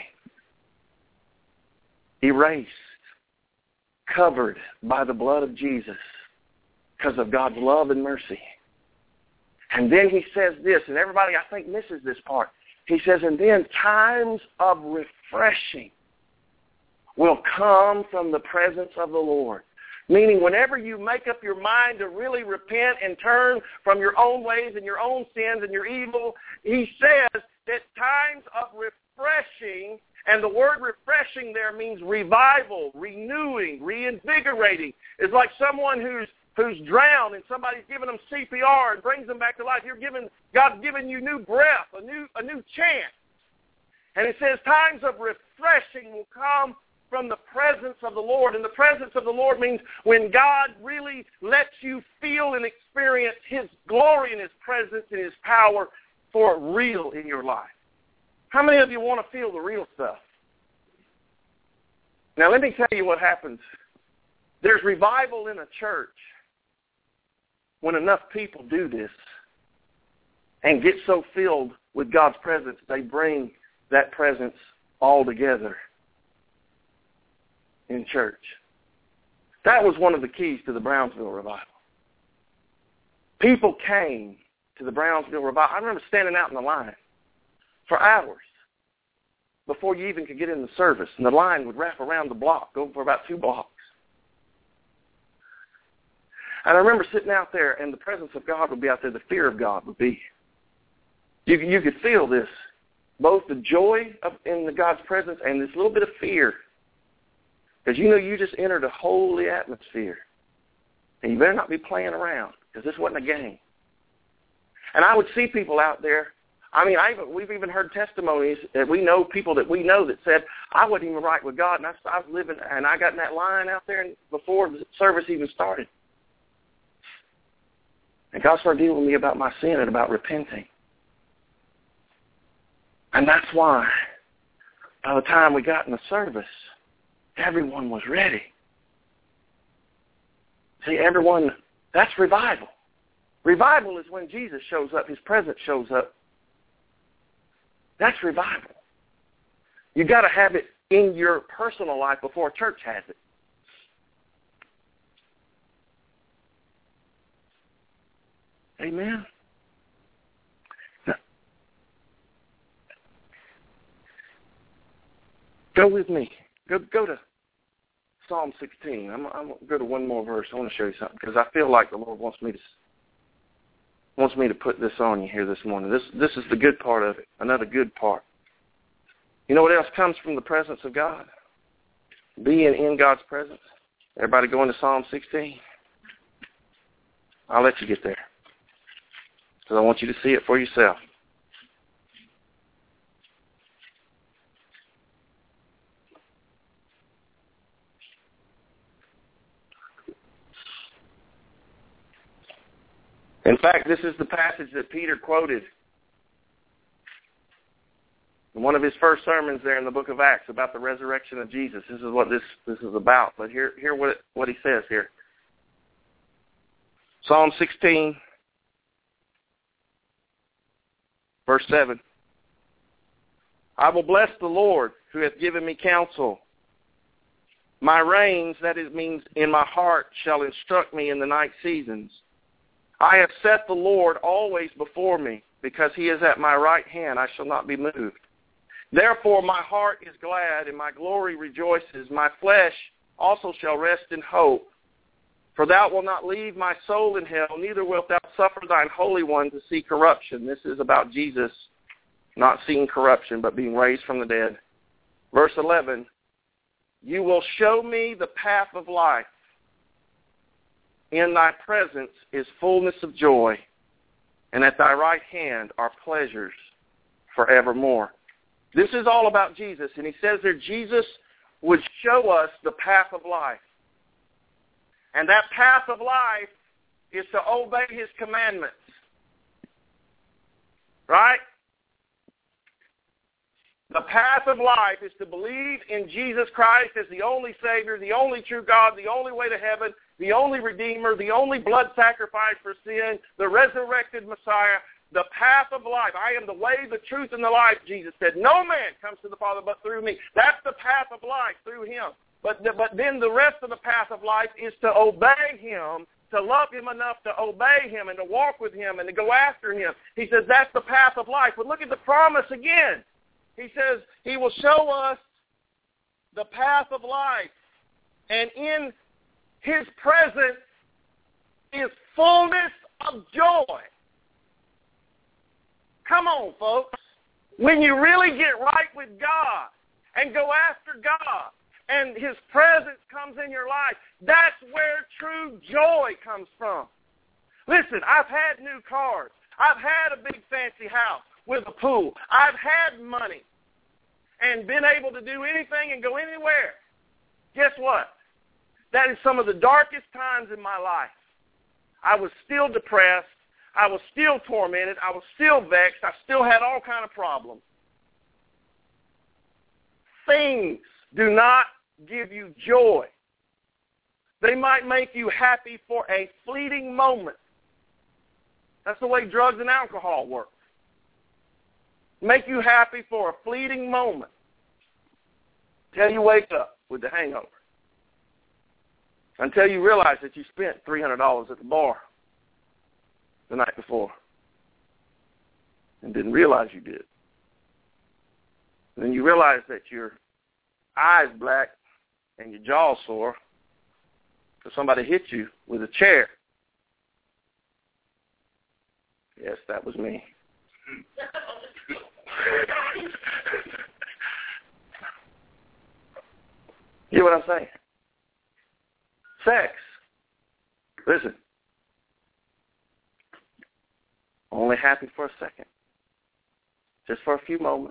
erased, covered by the blood of Jesus because of God's love and mercy. And then he says this, and everybody I think misses this part. He says, and then times of refreshing will come from the presence of the Lord. Meaning whenever you make up your mind to really repent and turn from your own ways and your own sins and your evil, he says that times of refreshing, and the word refreshing there means revival, renewing, reinvigorating. It's like someone who's drowned and somebody's giving them CPR and brings them back to life. God's giving you new breath, a new chance. And it says times of refreshing will come from the presence of the Lord. And the presence of the Lord means when God really lets you feel and experience his glory and his presence and his power for real in your life. How many of you want to feel the real stuff? Now let me tell you what happens. There's revival in a church when enough people do this and get so filled with God's presence, they bring that presence all together in church. That was one of the keys to the Brownsville revival. People came to the Brownsville revival. I remember standing out in the line for hours before you even could get in the service. And the line would wrap around the block, go for about 2 blocks. And I remember sitting out there, and the presence of God would be out there. The fear of God would be. You could feel this, both the joy in God's presence and this little bit of fear. Because you know you just entered a holy atmosphere. And you better not be playing around, because this wasn't a game. And I would see people out there. I mean, we've even heard testimonies that we know, people that we know that said, I wasn't even right with God, and I was living, and I got in that line out there before the service even started. And God started dealing with me about my sin and about repenting. And that's why, by the time we got in the service, everyone was ready. See, everyone, that's revival. Revival is when Jesus shows up, his presence shows up. That's revival. You got to have it in your personal life before church has it. Amen. Now, go with me. Go to Psalm 16. I'm going to go to one more verse. I want to show you something because I feel like the Lord wants me to put this on you here this morning. This is the good part of it. Another good part. You know what else comes from the presence of God? Being in God's presence. Everybody go into Psalm 16. I'll let you get there, because I want you to see it for yourself. In fact, this is the passage that Peter quoted in one of his first sermons there in the book of Acts about the resurrection of Jesus. This is what this is about. But hear what he says here. Psalm 16, verse 7. I will bless the Lord who hath given me counsel. My reins, that it means in my heart, shall instruct me in the night seasons. I have set the Lord always before me, because he is at my right hand, I shall not be moved. Therefore my heart is glad, and my glory rejoices. My flesh also shall rest in hope. For thou wilt not leave my soul in hell, neither wilt thou suffer thine Holy One to see corruption. This is about Jesus not seeing corruption, but being raised from the dead. Verse 11, you will show me the path of life. In thy presence is fullness of joy, and at thy right hand are pleasures forevermore. This is all about Jesus, and he says there Jesus would show us the path of life. And that path of life is to obey his commandments. Right? The path of life is to believe in Jesus Christ as the only Savior, the only true God, the only way to heaven, the only Redeemer, the only blood sacrifice for sin, the resurrected Messiah, the path of life. I am the way, the truth, and the life, Jesus said. No man comes to the Father but through me. That's the path of life, through him. But then the rest of the path of life is to obey him, to love him enough to obey him and to walk with him and to go after him. He says that's the path of life. But look at the promise again. He says he will show us the path of life. And in his presence is fullness of joy. Come on, folks. When you really get right with God and go after God and his presence comes in your life, that's where true joy comes from. Listen, I've had new cars. I've had a big fancy house with a pool. I've had money and been able to do anything and go anywhere. Guess what? That is some of the darkest times in my life. I was still depressed. I was still tormented. I was still vexed. I still had all kinds of problems. Things do not give you joy. They might make you happy for a fleeting moment. That's the way drugs and alcohol work. Make you happy for a fleeting moment. till you wake up with the hangover, until you realize that you spent $300 at the bar the night before and didn't realize you did. And then you realize that your eyes black and your jaw sore because somebody hit you with a chair. Yes, that was me. You know what I'm saying? Sex. Listen. Only happy for a second. Just for a few moments.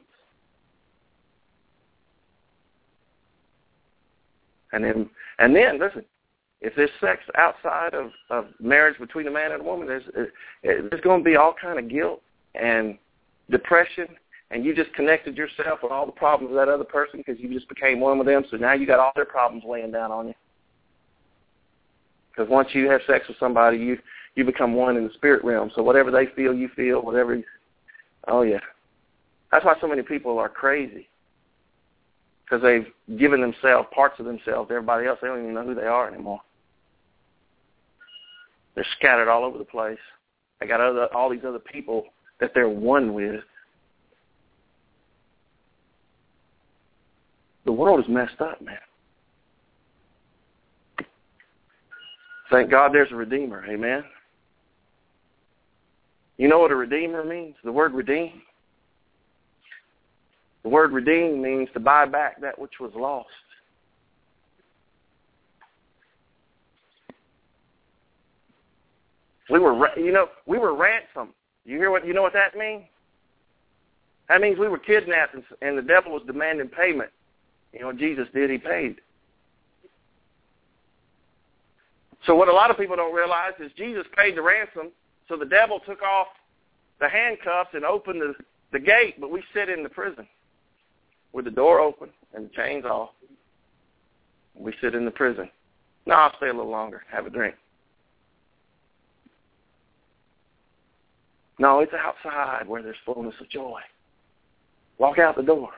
And then, listen, if there's sex outside of marriage between a man and a woman, there's going to be all kind of guilt and depression, and you just connected yourself with all the problems of that other person because you just became one with them, so now you got all their problems laying down on you. Because once you have sex with somebody, you become one in the spirit realm, so whatever they feel, you feel, whatever. Oh, yeah. That's why so many people are crazy, because they've given themselves, parts of themselves to everybody else. They don't even know who they are anymore. They're scattered all over the place. They got all these other people that they're one with. The world is messed up, man. Thank God there's a Redeemer, amen? You know what a Redeemer means? The word redeem? The word redeem means to buy back that which was lost. We were ransomed. You know what that means? That means we were kidnapped and the devil was demanding payment. You know what Jesus did? He paid. So what a lot of people don't realize is Jesus paid the ransom, so the devil took off the handcuffs and opened the gate, but we sit in the prison with the door open and the chains off. We sit in the prison. No, I'll stay a little longer, have a drink. No, it's outside where there's fullness of joy. Walk out the door.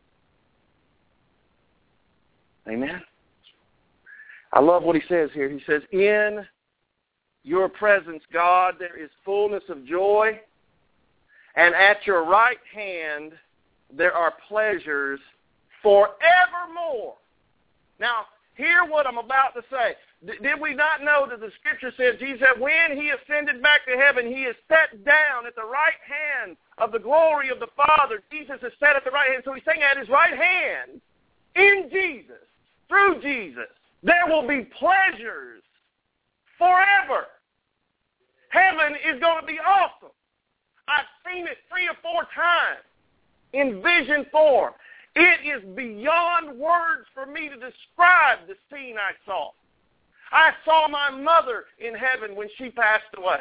Amen? I love what he says here. He says, in your presence, God, there is fullness of joy, and at your right hand there are pleasures forevermore. Now, hear what I'm about to say. Did we not know that the Scripture says, Jesus said, when he ascended back to heaven, he is set down at the right hand of the glory of the Father. Jesus is set at the right hand. So he's saying at his right hand, in Jesus, through Jesus, there will be pleasures forever. Heaven is going to be awesome. I've seen it 3 or 4 times in vision form. It is beyond words for me to describe the scene I saw. I saw my mother in heaven when she passed away.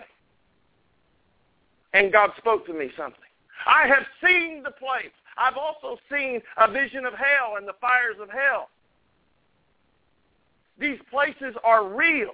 And God spoke to me something. I have seen the place. I've also seen a vision of hell and the fires of hell. These places are real.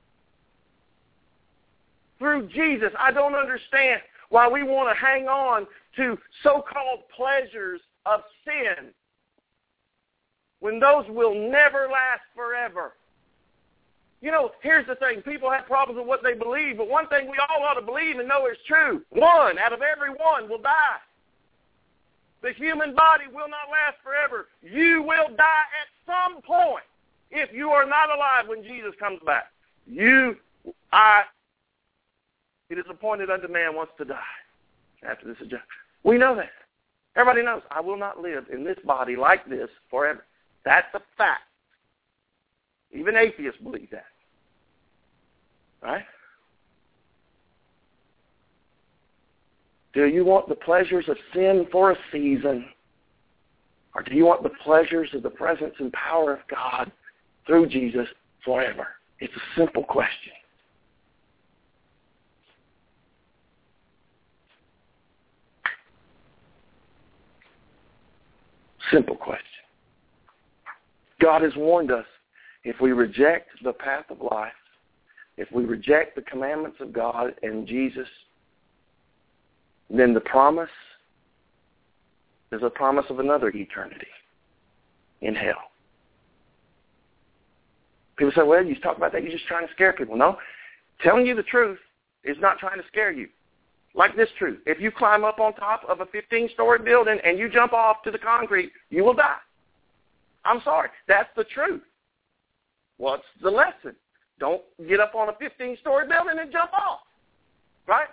Through Jesus, I don't understand why we want to hang on to so-called pleasures of sin when those will never last forever. You know, here's the thing. People have problems with what they believe, but one thing we all ought to believe and know is true. 1 out of every 1 will die. The human body will not last forever. You will die at some point if you are not alive when Jesus comes back. It is appointed unto man once to die. After this is done. We know that. Everybody knows, I will not live in this body like this forever. That's a fact. Even atheists believe that. Right? Do you want the pleasures of sin for a season? Or do you want the pleasures of the presence and power of God through Jesus forever? It's a simple question. Simple question. God has warned us, if we reject the path of life, if we reject the commandments of God and Jesus, then the promise is a promise of another eternity. in hell. People say, well, you talk about that, you're just trying to scare people. No, telling you the truth is not trying to scare you. Like this truth. If you climb up on top of a 15-story building and you jump off to the concrete, you will die. I'm sorry. That's the truth. What's the lesson? Don't get up on a 15-story building and jump off. Right?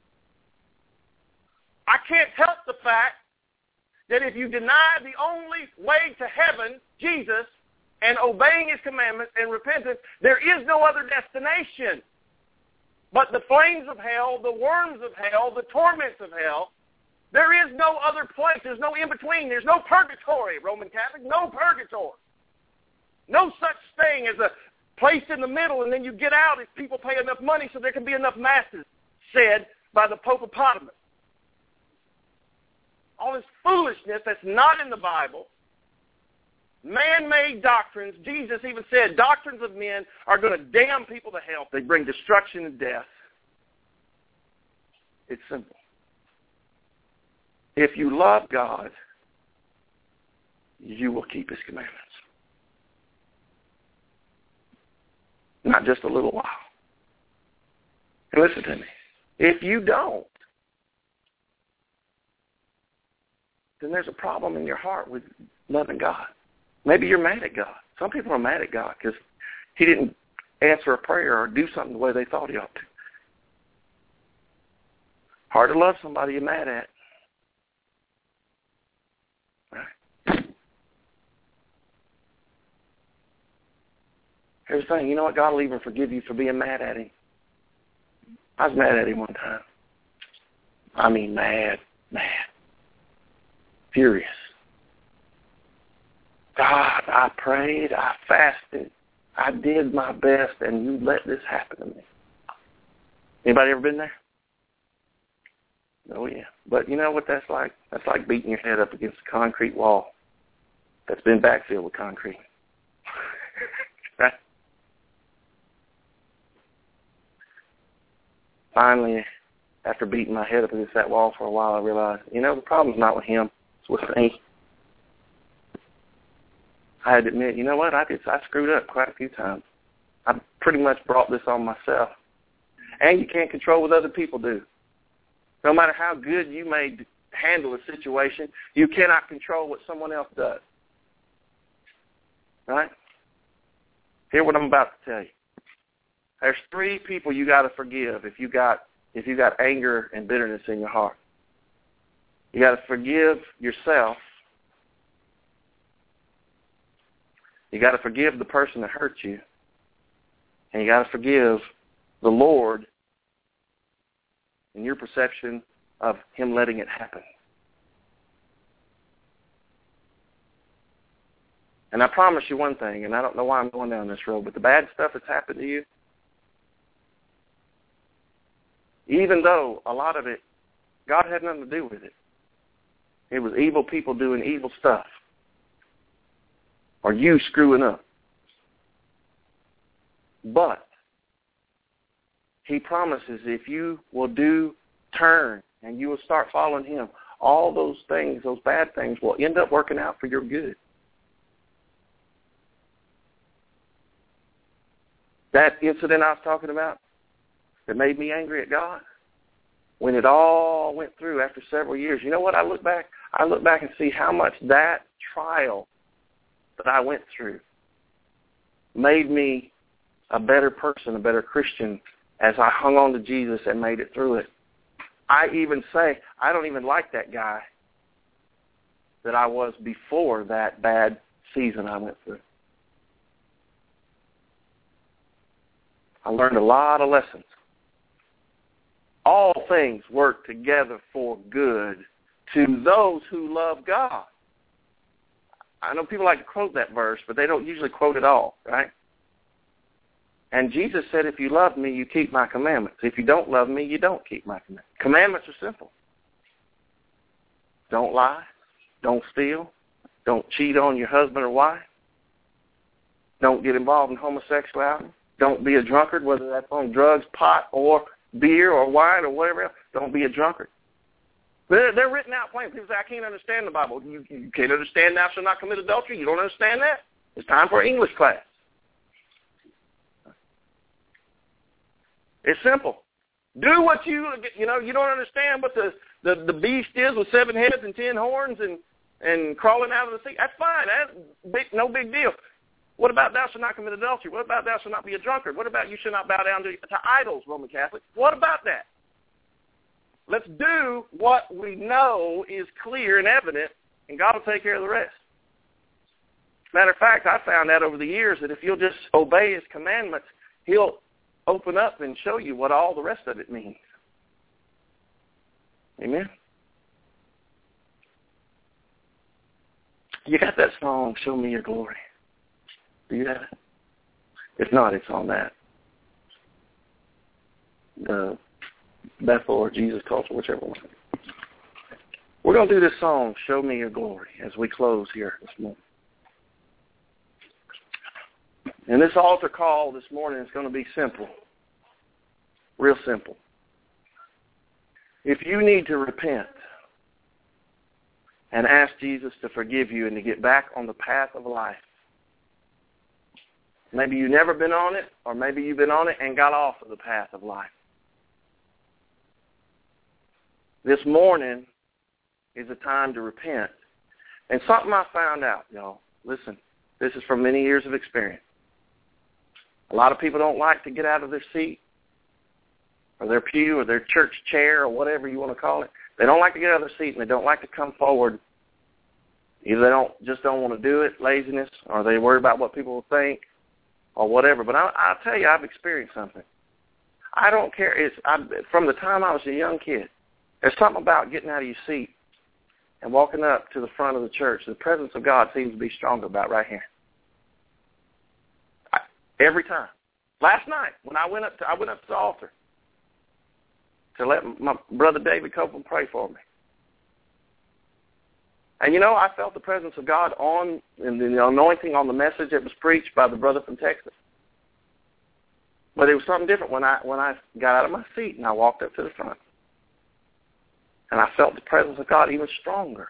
I can't help the fact that if you deny the only way to heaven, Jesus, and obeying his commandments and repentance, there is no other destination but the flames of hell, the worms of hell, the torments of hell. There is no other place. There's no in-between. There's no purgatory, Roman Catholic, no purgatory. No such thing as a place in the middle and then you get out if people pay enough money so there can be enough masses, said by the Popopotamus. All this foolishness that's not in the Bible, man-made doctrines. Jesus even said doctrines of men are going to damn people to hell. They bring destruction and death. It's simple. If you love God, you will keep his commandments. Not just a little while. And listen to me. If you don't, then there's a problem in your heart with loving God. Maybe you're mad at God. Some people are mad at God because he didn't answer a prayer or do something the way they thought he ought to. Hard to love somebody you're mad at. Right? Here's the thing. You know what? God will even forgive you for being mad at him. I was mad at him one time. I mean mad. Furious. God, I prayed, I fasted, I did my best, and you let this happen to me. Anybody ever been there? Oh, yeah. But you know what that's like? That's like beating your head up against a concrete wall that's been backfilled with concrete. Right? Finally, after beating my head up against that wall for a while, I realized, the problem's not with him, it's with me. I had to admit, you know what, I screwed up quite a few times. I pretty much brought this on myself. And you can't control what other people do. No matter how good you may handle a situation, you cannot control what someone else does. Right? Hear what I'm about to tell you. There's 3 people you got to forgive if you got anger and bitterness in your heart. You got to forgive yourself. You got to forgive the person that hurt you. And you got to forgive the Lord in your perception of him letting it happen. And I promise you one thing, and I don't know why I'm going down this road, but the bad stuff that's happened to you, even though a lot of it, God had nothing to do with it. It was evil people doing evil stuff. Or you screwing up. But he promises if you will turn and you will start following him, all those things, those bad things will end up working out for your good. That incident I was talking about that made me angry at God, when it all went through after several years, you know what? I look back and see how much that trial that I went through made me a better person, a better Christian, as I hung on to Jesus and made it through it. I even say, I don't even like that guy that I was before that bad season I went through. I learned a lot of lessons. All things work together for good to those who love God. I know people like to quote that verse, but they don't usually quote it all, right? And Jesus said, if you love me, you keep my commandments. If you don't love me, you don't keep my commandments. Commandments are simple. Don't lie. Don't steal. Don't cheat on your husband or wife. Don't get involved in homosexuality. Don't be a drunkard, whether that's on drugs, pot, or beer, or wine, or whatever else. Don't be a drunkard. They're written out plain. People say, I can't understand the Bible. You can't understand thou shalt not commit adultery? You don't understand that? It's time for English class. It's simple. Do what you don't understand what the beast is with 7 heads and 10 horns and crawling out of the sea. That's fine. That's no big deal. What about thou shalt not commit adultery? What about thou shalt not be a drunkard? What about you shall not bow down to idols, Roman Catholic? What about that? Let's do what we know is clear and evident, and God will take care of the rest. Matter of fact, I found out over the years that if you'll just obey His commandments, He'll open up and show you what all the rest of it means. Amen? You got that song, Show Me Your Glory? Do you have it? If not, it's on that. The Bethel or Jesus Culture, whichever one. We're going to do this song, Show Me Your Glory, as we close here this morning. And this altar call this morning is going to be simple. Real simple. If you need to repent and ask Jesus to forgive you and to get back on the path of life, maybe you've never been on it, or maybe you've been on it and got off of the path of life. This morning is a time to repent. And something I found out, y'all, listen, this is from many years of experience. A lot of people don't like to get out of their seat or their pew or their church chair or whatever you want to call it. They don't like to get out of their seat and they don't like to come forward. Either they don't want to do it, laziness, or they worry about what people will think or whatever. But I'll tell you, I've experienced something. I don't care. From the time I was a young kid, there's something about getting out of your seat and walking up to the front of the church. The presence of God seems to be stronger about right here. Every time. Last night, when I went up to the altar to let my brother David Copeland pray for me. And I felt the presence of God and the anointing on the message that was preached by the brother from Texas. But it was something different when I got out of my seat and I walked up to the front. And I felt the presence of God even stronger.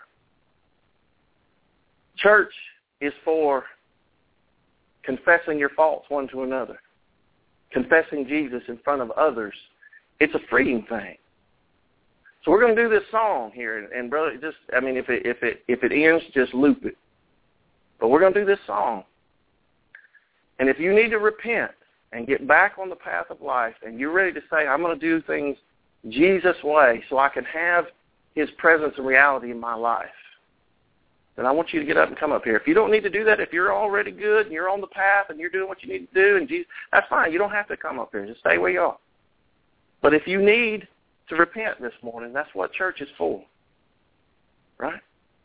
Church is for confessing your faults one to another. Confessing Jesus in front of others. It's a freeing thing. So we're going to do this song here, and brother, if it ends, just loop it. But we're going to do this song. And if you need to repent and get back on the path of life, and you're ready to say, I'm going to do things Jesus' way so I can have His presence and reality in my life, then I want you to get up and come up here. If you don't need to do that, if you're already good and you're on the path and you're doing what you need to do, and Jesus, that's fine. You don't have to come up here. Just stay where you are. But if you need to repent this morning, that's what church is for. Right?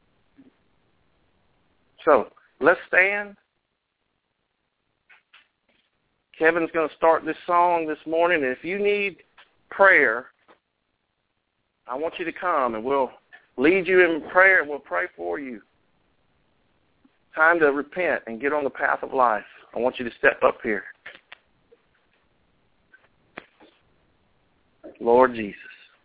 So, let's stand. Kevin's going to start this song this morning. And if you need prayer, I want you to come and we'll lead you in prayer and we'll pray for you. Time to repent and get on the path of life. I want you to step up here. Lord Jesus.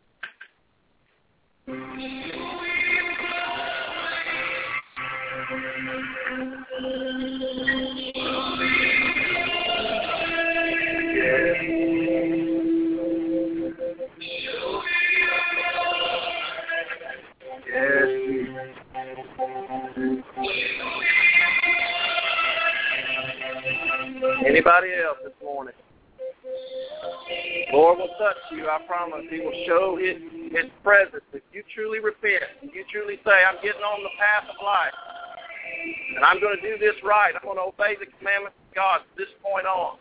Anybody else this morning? Lord will touch you, I promise. He will show His presence. If you truly repent, and you truly say, I'm getting on the path of life, and I'm going to do this right, I'm going to obey the commandments of God from this point on.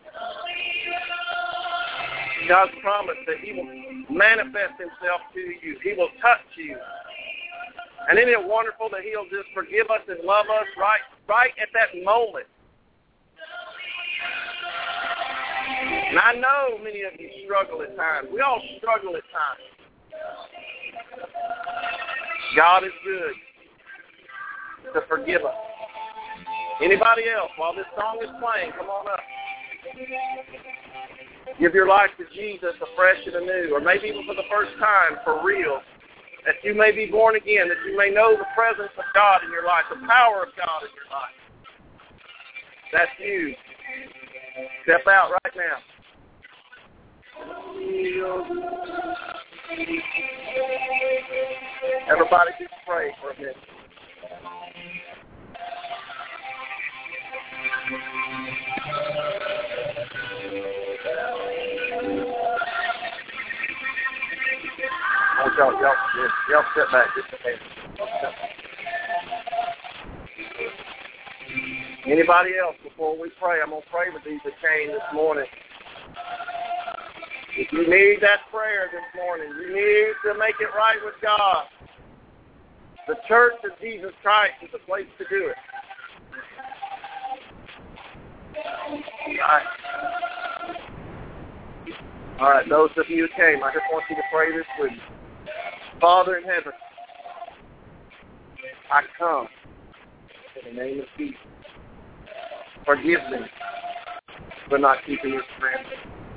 God's promise that He will manifest Himself to you. He will touch you. And isn't it wonderful that He'll just forgive us and love us right at that moment? And I know many of you struggle at times. We all struggle at times. God is good to forgive us. Anybody else, while this song is playing, come on up. Give your life to Jesus afresh and anew, or maybe even for the first time, for real, that you may be born again, that you may know the presence of God in your life, the power of God in your life. That's you. Step out right now. Everybody just pray for a minute. Y'all step back just a minute. Anybody else before we pray? I'm going to pray with these that came this morning. If you need that prayer this morning, you need to make it right with God. The Church of Jesus Christ is the place to do it. All right, those of you who came, I just want you to pray this with me. Father in heaven, I come in the name of Jesus. Forgive me for not keeping His commandments.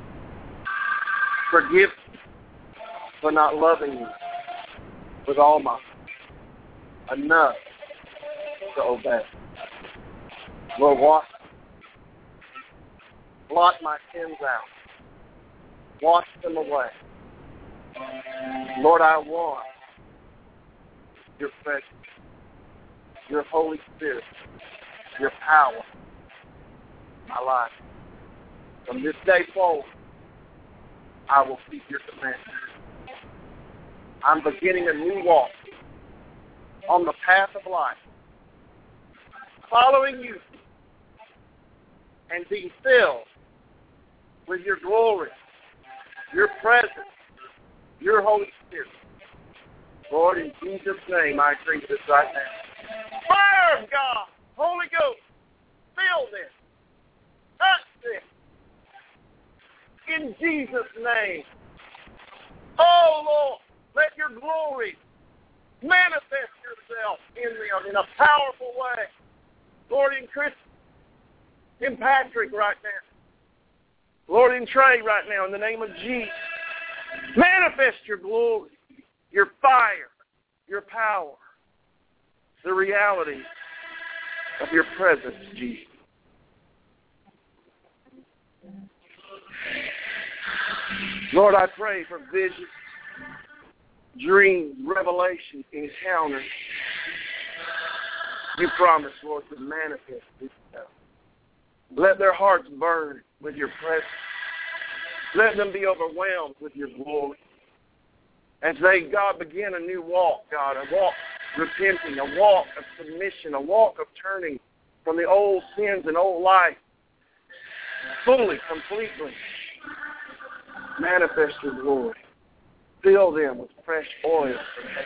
Forgive me for not loving you with all my heart, enough to obey. Lord, blot my sins out. Wash them away. Lord, I want your presence, your Holy Spirit, your power in my life. From this day forward, I will keep your commandments. I'm beginning a new walk on the path of life, following you and being filled with your glory, your presence, your Holy Spirit. Lord, in Jesus' name, I agree with this right now. Fire of God, Holy Ghost, fill this, touch this. In Jesus' name. Oh, Lord, let your glory manifest yourself in them in a powerful way. Lord, in Chris, in Patrick right now. Lord, in Trey right now, in the name of Jesus. Manifest your glory, your fire, your power, the reality of your presence, Jesus. Lord, I pray for visions, dreams, revelations, encounters. You promise, Lord, to manifest this now. Let their hearts burn with your presence. Let them be overwhelmed with your glory. As they, God, begin a new walk, God, a walk repenting, a walk of submission, a walk of turning from the old sins and old life, fully, completely. Manifest your glory. Fill them with fresh oil from heaven.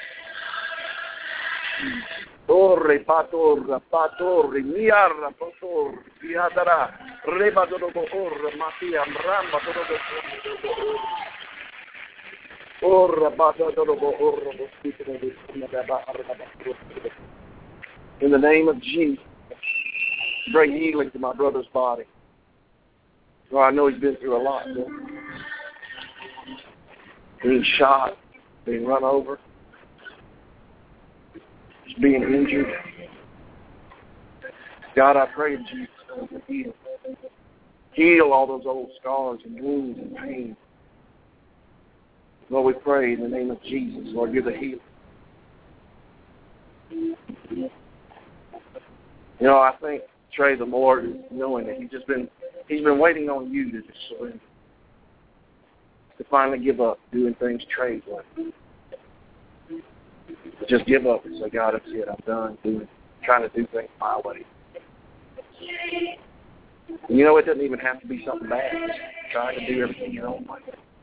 Torre patorra patorri miarra patorri viadara reba todo orra matia ramba todo orra bata todo orra in the name of Jesus, bring healing to my brother's body. Well, I know he's been through a lot. Being shot, being run over, being injured. God, I pray in Jesus' name to heal. Heal all those old scars and wounds and pain. Lord, we pray in the name of Jesus. Lord, you're the healer. You know, I think, Trey, the Lord is knowing that He's been waiting on you to just surrender. To finally give up doing things Trey's way. Just give up and say, God, that's it. I'm done trying to do things my way. And you know, it doesn't even have to be something bad. Just trying to do everything your own way.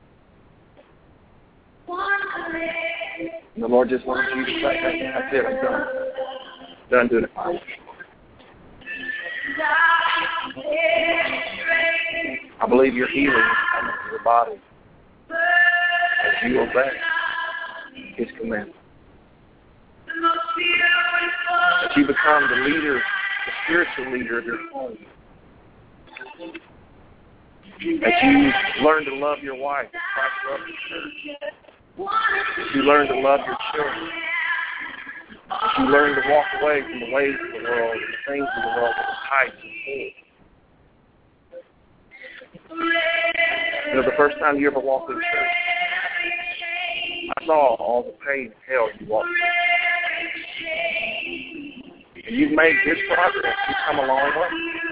And the Lord just wants you to say, that's it. I'm done. Done doing it my way. I believe your healing is coming to your body as you obey His commandments. That you become the leader, the spiritual leader of your home. That you learn to love your wife as Christ loved the church. As you learn to love your children. As you learn to walk away from the ways of the world and the things of the world that entice and pull. You know, the first time you ever walked in church, I saw all the pain and hell you walked through. And you've made good progress. You've come a long way.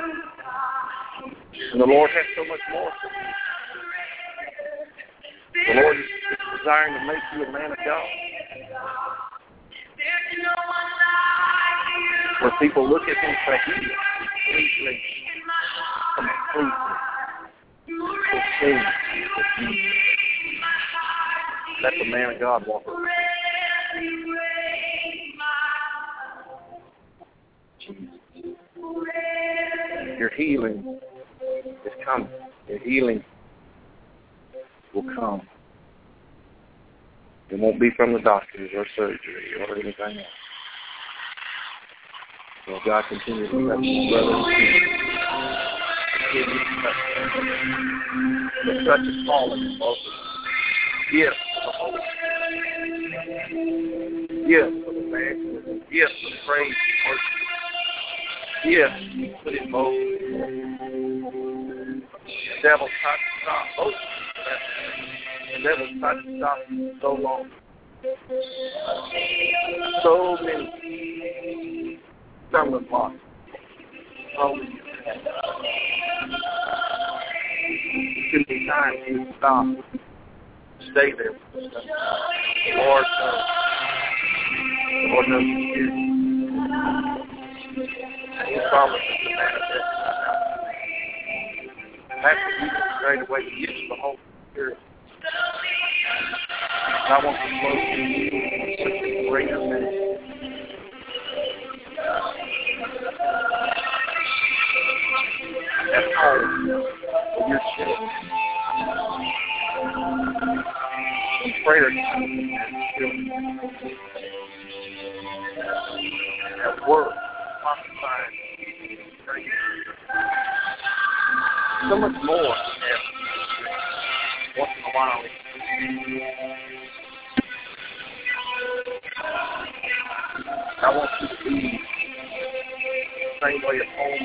And the Lord has so much more for you. The Lord is desiring to make you a man of God. Where people look at him and say, he is completely fulfilled. Let the man of God walk over. Your healing is coming. Your healing will come. It won't be from the doctors or surgery or anything else. So God continues to touch his brothers. The touch is falling in both of them. Yes, for the Holy Spirit. Yes, for the evangelism. Yes, for the praise and worship. Yes, put in both. The devil's tried to stop both. The devil's tried to stop so long. So many stumbling blocks. So many. Too many times you stop. Stay there. The Lord knows. The Lord knows you do. And He promises to manifest. After you go straight away, you get to the Holy Spirit. And I want to close with such a greater ministry. At home, with your children. In prayer time with your children. At work, prophesying, praying. So much more once in a while. I want you to be the same way at home.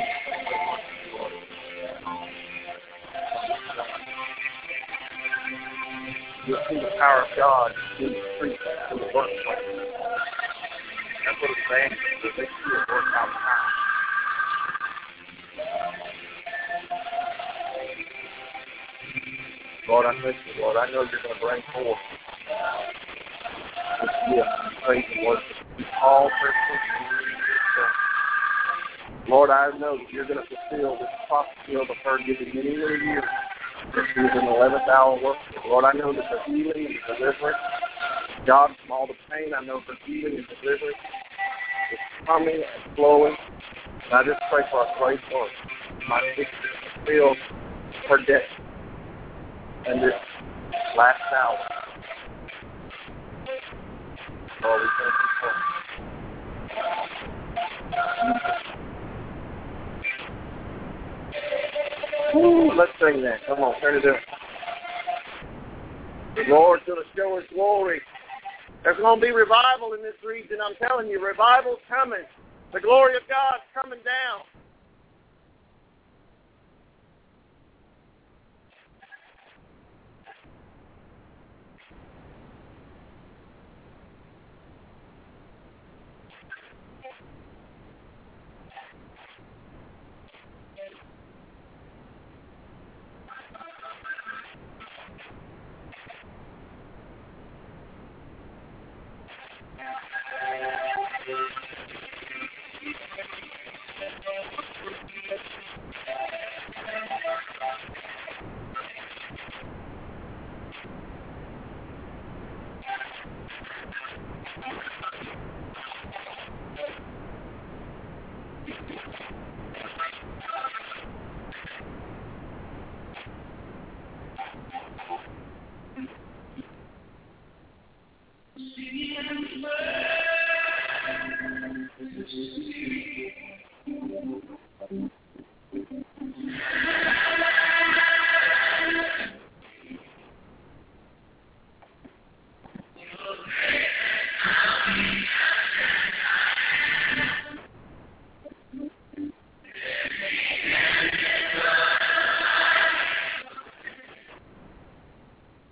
You'll see the power of God in the streets, in the workplace. That's what it's saying. They see it work out now. Lord, I thank you, Lord. I know you're going to bring forth this gift and praise and worship. All Christians. Lord, I know that you're going to fulfill this prophecy of her given many, many years. This is an 11th hour work. Lord, I know that the healing and the deliverance, God, from all the pain, I know the healing and deliverance is coming and flowing. And I just pray for a great Lord. My sister fulfill her debt in this last hour. Lord, we thank you for it. Let's sing that. Come on, turn it up. The Lord's going to show His glory. There's going to be revival in this region. I'm telling you, revival's coming. The glory of God's coming down.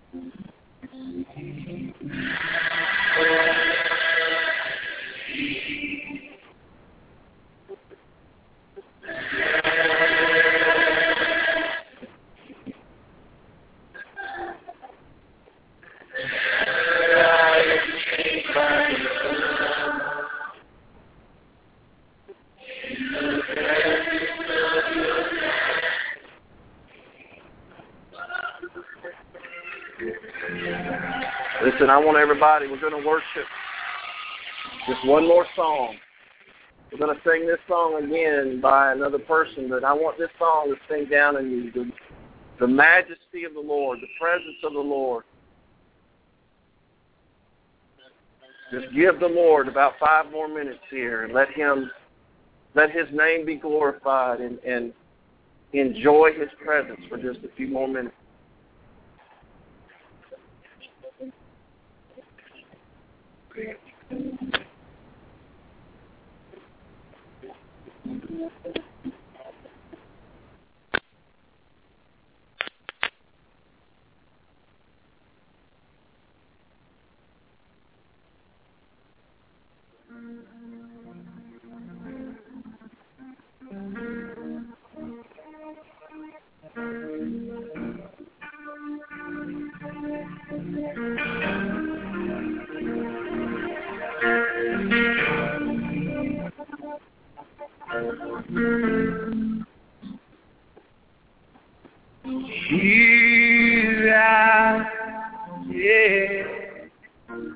Listen, I want everybody, we're going to worship just one more song. We're going to sing this song again by another person, but I want this song to sing down in you, the majesty of the Lord, the presence of the Lord. Just give the Lord about 5 more minutes here and let His name be glorified and enjoy His presence for just a few more minutes. Here I am,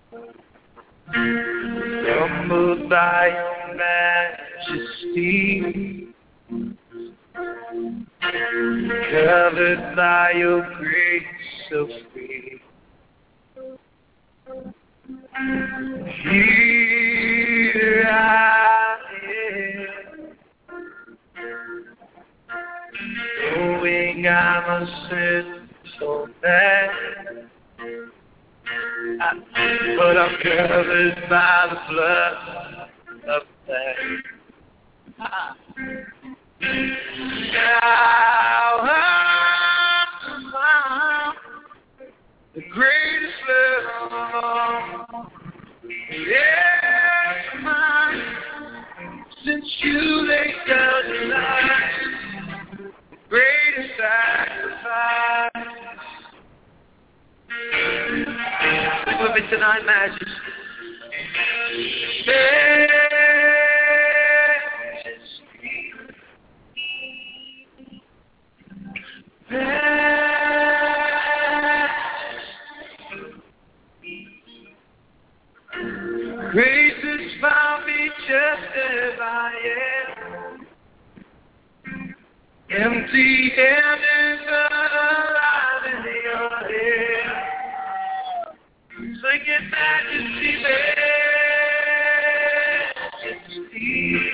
humbled by your majesty, covered by your grace so free. Here I am, knowing I'm a sinful man, but I'm covered by the blood of the Lamb. Now I'm the greatest love of all. Yes, mine. Since you laid down your life, the greatest sacrifice. Sing with me tonight, Majesty. Grace has found me just as I am, empty-handed but alive in your hand. Sing it, Majesty, Majesty.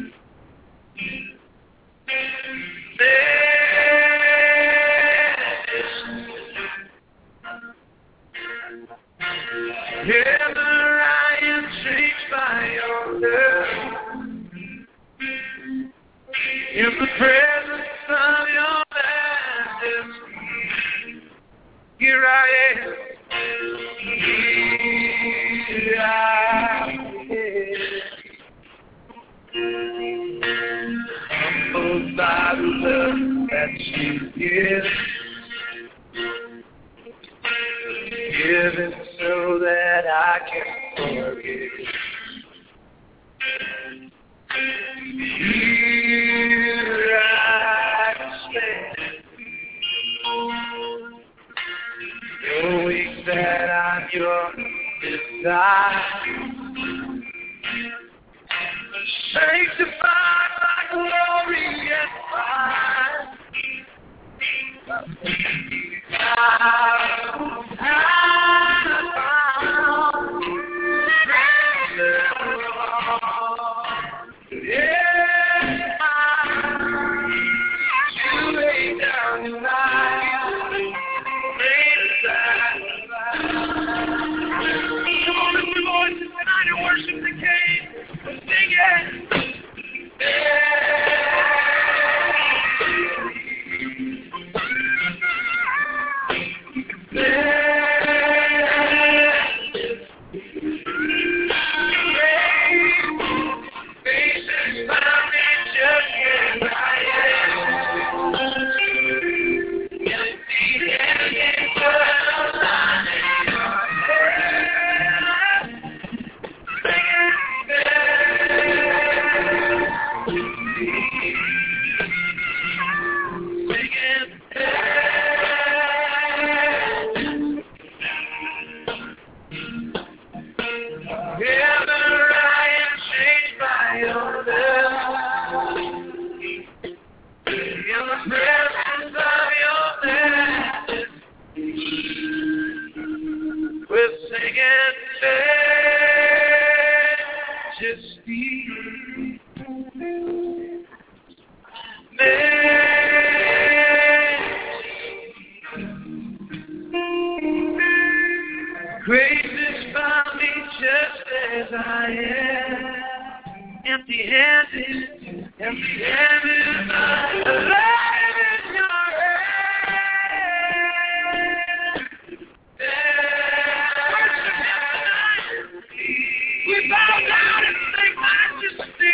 Ever I am changed by your love. In the presence of your majesty, here I am. Here I am. Humbled by the love that you give. Given so that I can forgive. Here I stand, knowing that I'm your desire, sanctified by glory and fire. Gracious found me just as I am, empty-handed, my life in your hand. We bow down and say, Majesty.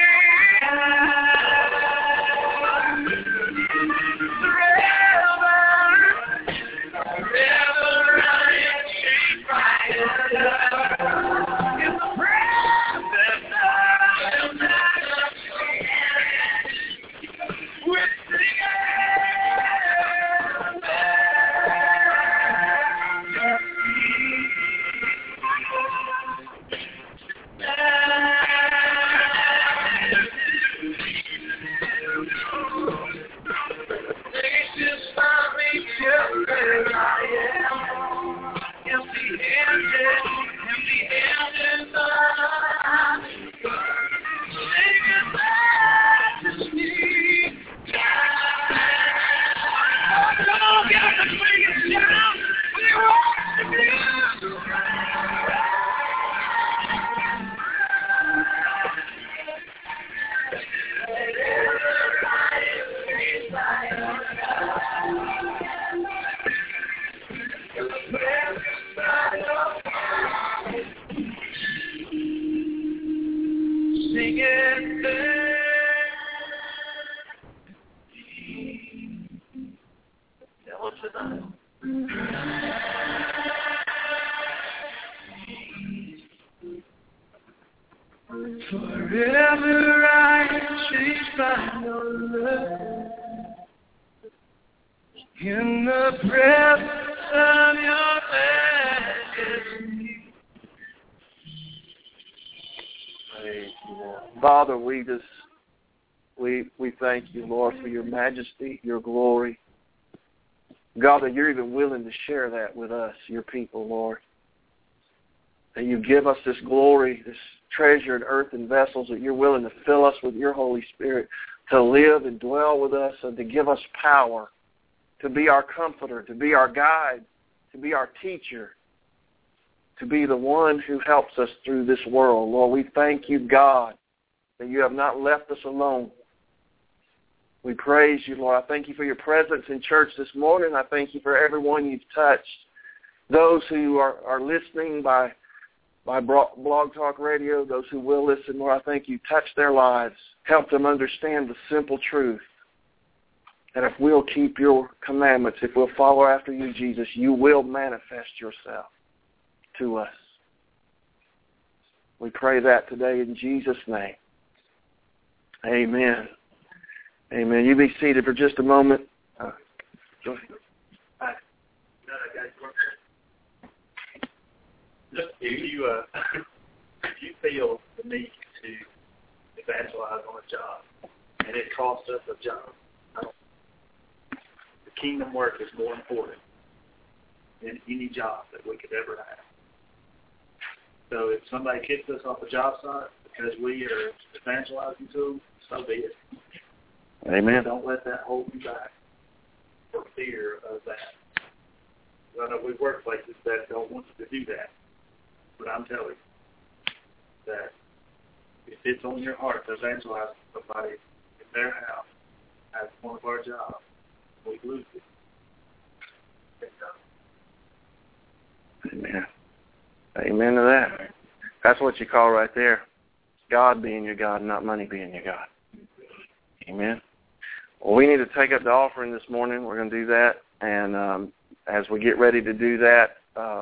Forever I am changed by your love. In the presence of your majesty. Praise you, Lord. Father, we thank you, Lord, for your majesty, your glory. God, that you're even willing to share that with us, your people, Lord. That you give us this glory, this treasure in earthen vessels, that you're willing to fill us with your Holy Spirit to live and dwell with us and to give us power, to be our comforter, to be our guide, to be our teacher, to be the one who helps us through this world. Lord, we thank you, God, that you have not left us alone. We praise you, Lord. I thank you for your presence in church this morning. I thank you for everyone you've touched. Those who are listening by Blog Talk Radio, those who will listen, Lord, I thank you touch their lives. Help them understand the simple truth that if we'll keep your commandments, if we'll follow after you, Jesus, you will manifest yourself to us. We pray that today in Jesus' name. Amen. Amen. You be seated for just a moment. Go ahead. If you feel the need to evangelize on a job and it costs us a job, the kingdom work is more important than any job that we could ever have. So if somebody kicks us off a job site because we are evangelizing to them, so be it. Amen. Don't let that hold you back for fear of that. I know we've worked places that don't want you to do that. But I'm telling you that if it's on your heart to evangelize somebody in their house as one of our jobs, we lose it. Amen. Amen to that. That's what you call right there. God being your God, not money being your God. Amen. Well, we need to take up the offering this morning. We're going to do that. And as we get ready to do that,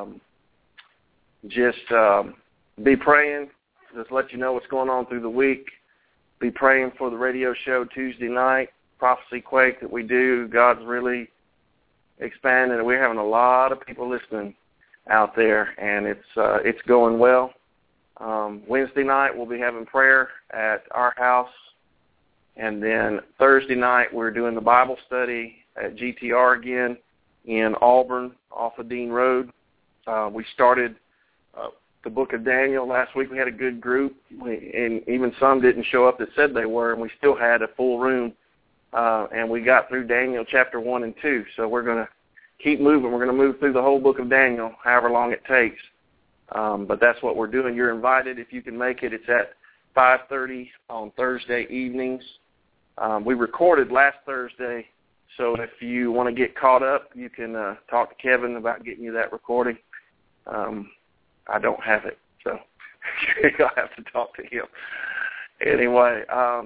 just be praying. Just let you know what's going on through the week. Be praying for the radio show Tuesday night, Prophecy Quake that we do. God's really expanding. We're having a lot of people listening out there, and it's going well. Wednesday night we'll be having prayer at our house, and then Thursday night we're doing the Bible study at GTR again in Auburn off of Dean Road. We started the book of Daniel. Last week we had a good group, and even some didn't show up that said they were, and we still had a full room, and we got through Daniel chapter 1 and 2. So we're going to keep moving. We're going to move through the whole book of Daniel, however long it takes. But that's what we're doing. You're invited if you can make it. It's at 5:30 on Thursday evenings. We recorded last Thursday, so if you want to get caught up, you can talk to Kevin about getting you that recording. I don't have it, so you'll have to talk to him. Anyway,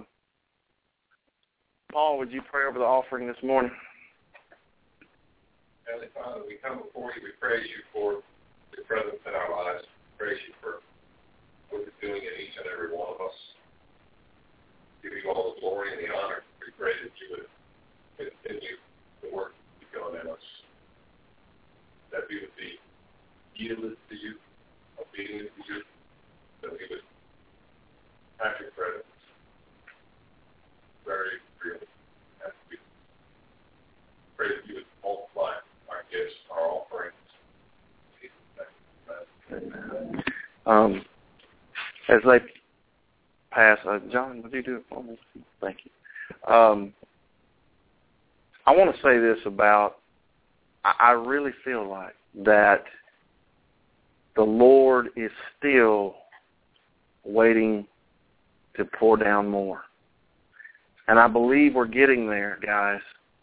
Paul, would you pray over the offering this morning? Heavenly Father, we come before you. We praise you for your presence in our lives. We praise you for what you're doing in each and every one of us. Give you all the glory and the honor. We pray that you would continue the work you've done in us, that we would be yielded to you, obedient to you, that we would have your presence very freely. And we pray that you would multiply our gifts, our offerings. Amen. As they pass, John, would you do it for me? Thank you. I want to say this about, I really feel like that the Lord is still waiting to pour down more. And I believe we're getting there, guys.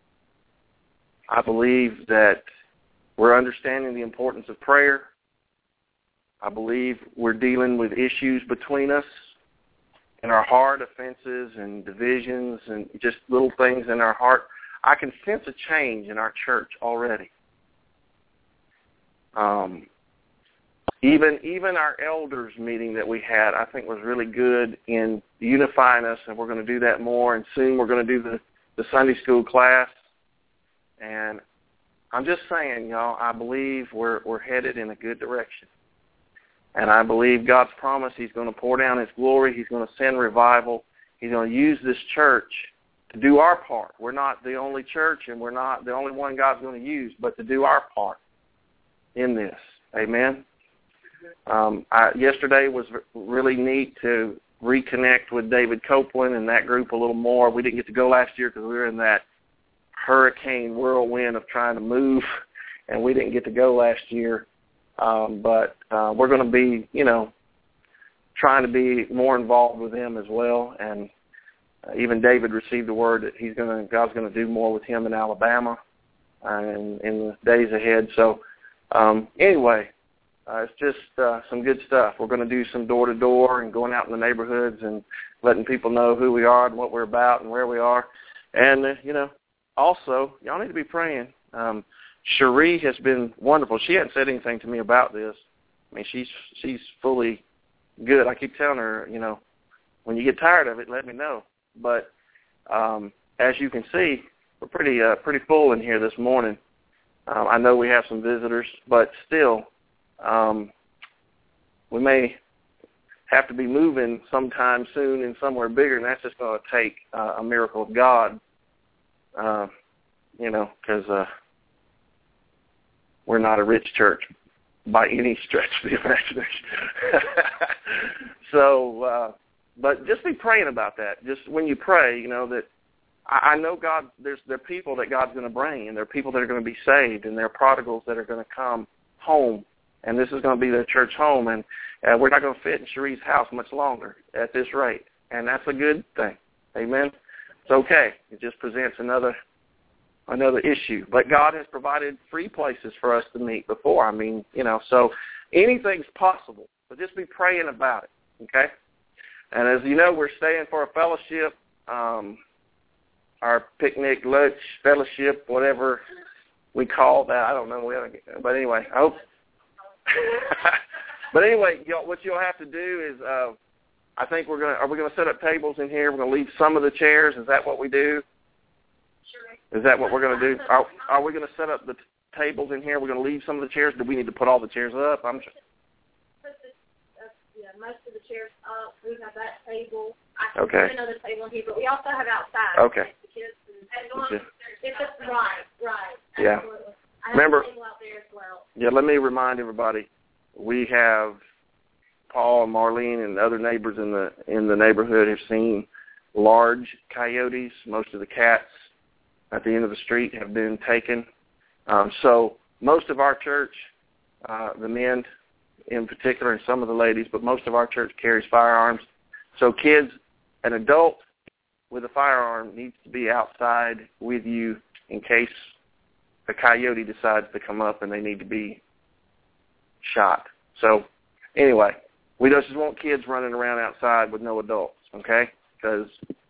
I believe that we're understanding the importance of prayer. I believe we're dealing with issues between us in our heart, offenses and divisions and just little things in our heart. I can sense a change in our church already. Even our elders meeting that we had, I think, was really good in unifying us, and we're going to do that more. And soon we're going to do the Sunday school class. And I'm just saying, y'all, I believe we're headed in a good direction. And I believe God's promise, He's going to pour down His glory. He's going to send revival. He's going to use this church to do our part. We're not the only church, and we're not the only one God's going to use, but to do our part in this. Amen? Yesterday was really neat to reconnect with David Copeland and that group a little more. We didn't get to go last year because we were in that hurricane whirlwind of trying to move, and we didn't get to go last year. But we're going to be, trying to be more involved with them as well. And even David received the word that God's going to do more with him in Alabama in the days ahead. So anyway, it's just some good stuff. We're going to do some door-to-door and going out in the neighborhoods and letting people know who we are and what we're about and where we are. And, also, y'all need to be praying. Cherie has been wonderful. She hadn't said anything to me about this. I mean, she's fully good. I keep telling her, when you get tired of it, let me know. But as you can see, we're pretty full in here this morning. I know we have some visitors, but still, we may have to be moving sometime soon and somewhere bigger, and that's just going to take a miracle of God, because we're not a rich church by any stretch of the imagination. So, but just be praying about that. Just when you pray, that I know God, there are people that God's going to bring, and there are people that are going to be saved, and there are prodigals that are going to come home, and this is going to be their church home, and we're not going to fit in Cherie's house much longer at this rate, and that's a good thing. Amen? It's okay. It just presents another issue. But God has provided free places for us to meet before. I mean, so anything's possible. But just be praying about it, okay? And as you know, we're staying for a fellowship, our picnic, lunch, fellowship, whatever we call that. I don't know. But anyway, I hope. But anyway, what you'll have to do is, I think are we going to set up tables in here? We're going to leave some of the chairs. Is that what we do? Sure. Is that what we're going to do? Are we going to set up the tables in here? We're going to leave some of the chairs? Do we need to put all the chairs up? Most of the chairs up. We have that table. Okay. I can put another table in here, but we also have outside. Okay. The kids if it's right. Yeah. Absolutely. I have Remember, a table out there as well. Yeah, let me remind everybody, we have Paul and Marlene and other neighbors in the neighborhood have seen large coyotes. Most of the cats at the end of the street have been taken. So most of our church, the men in particular and some of the ladies, but most of our church carries firearms. So kids, an adult with a firearm needs to be outside with you in case a coyote decides to come up and they need to be shot. So anyway, we just want kids running around outside with no adults, okay? Because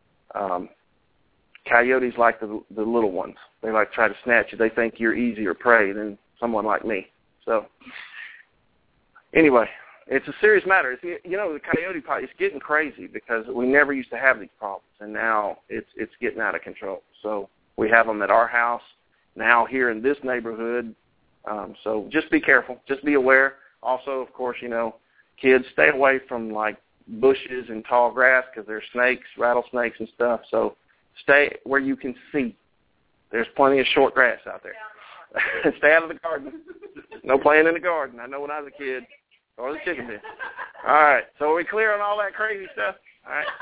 coyotes like the little ones. They like to try to snatch you. They think you're easier prey than someone like me. So anyway, it's a serious matter. It's, the coyote problem, it's getting crazy because we never used to have these problems, and now it's getting out of control. So we have them at our house, now here in this neighborhood. So just be careful. Just be aware. Also, of course, kids, stay away from, like, bushes and tall grass because there's snakes, rattlesnakes and stuff. So stay where you can see. There's plenty of short grass out there. Stay out of the garden. No playing in the garden. I know when I was a kid. Or the chicken bin. All right. So are we clear on all that crazy stuff? All right.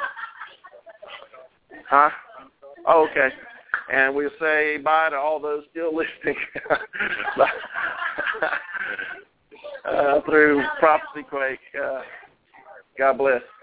Huh? Oh, okay. And we'll say bye to all those still listening through Prophecy Quake. God bless.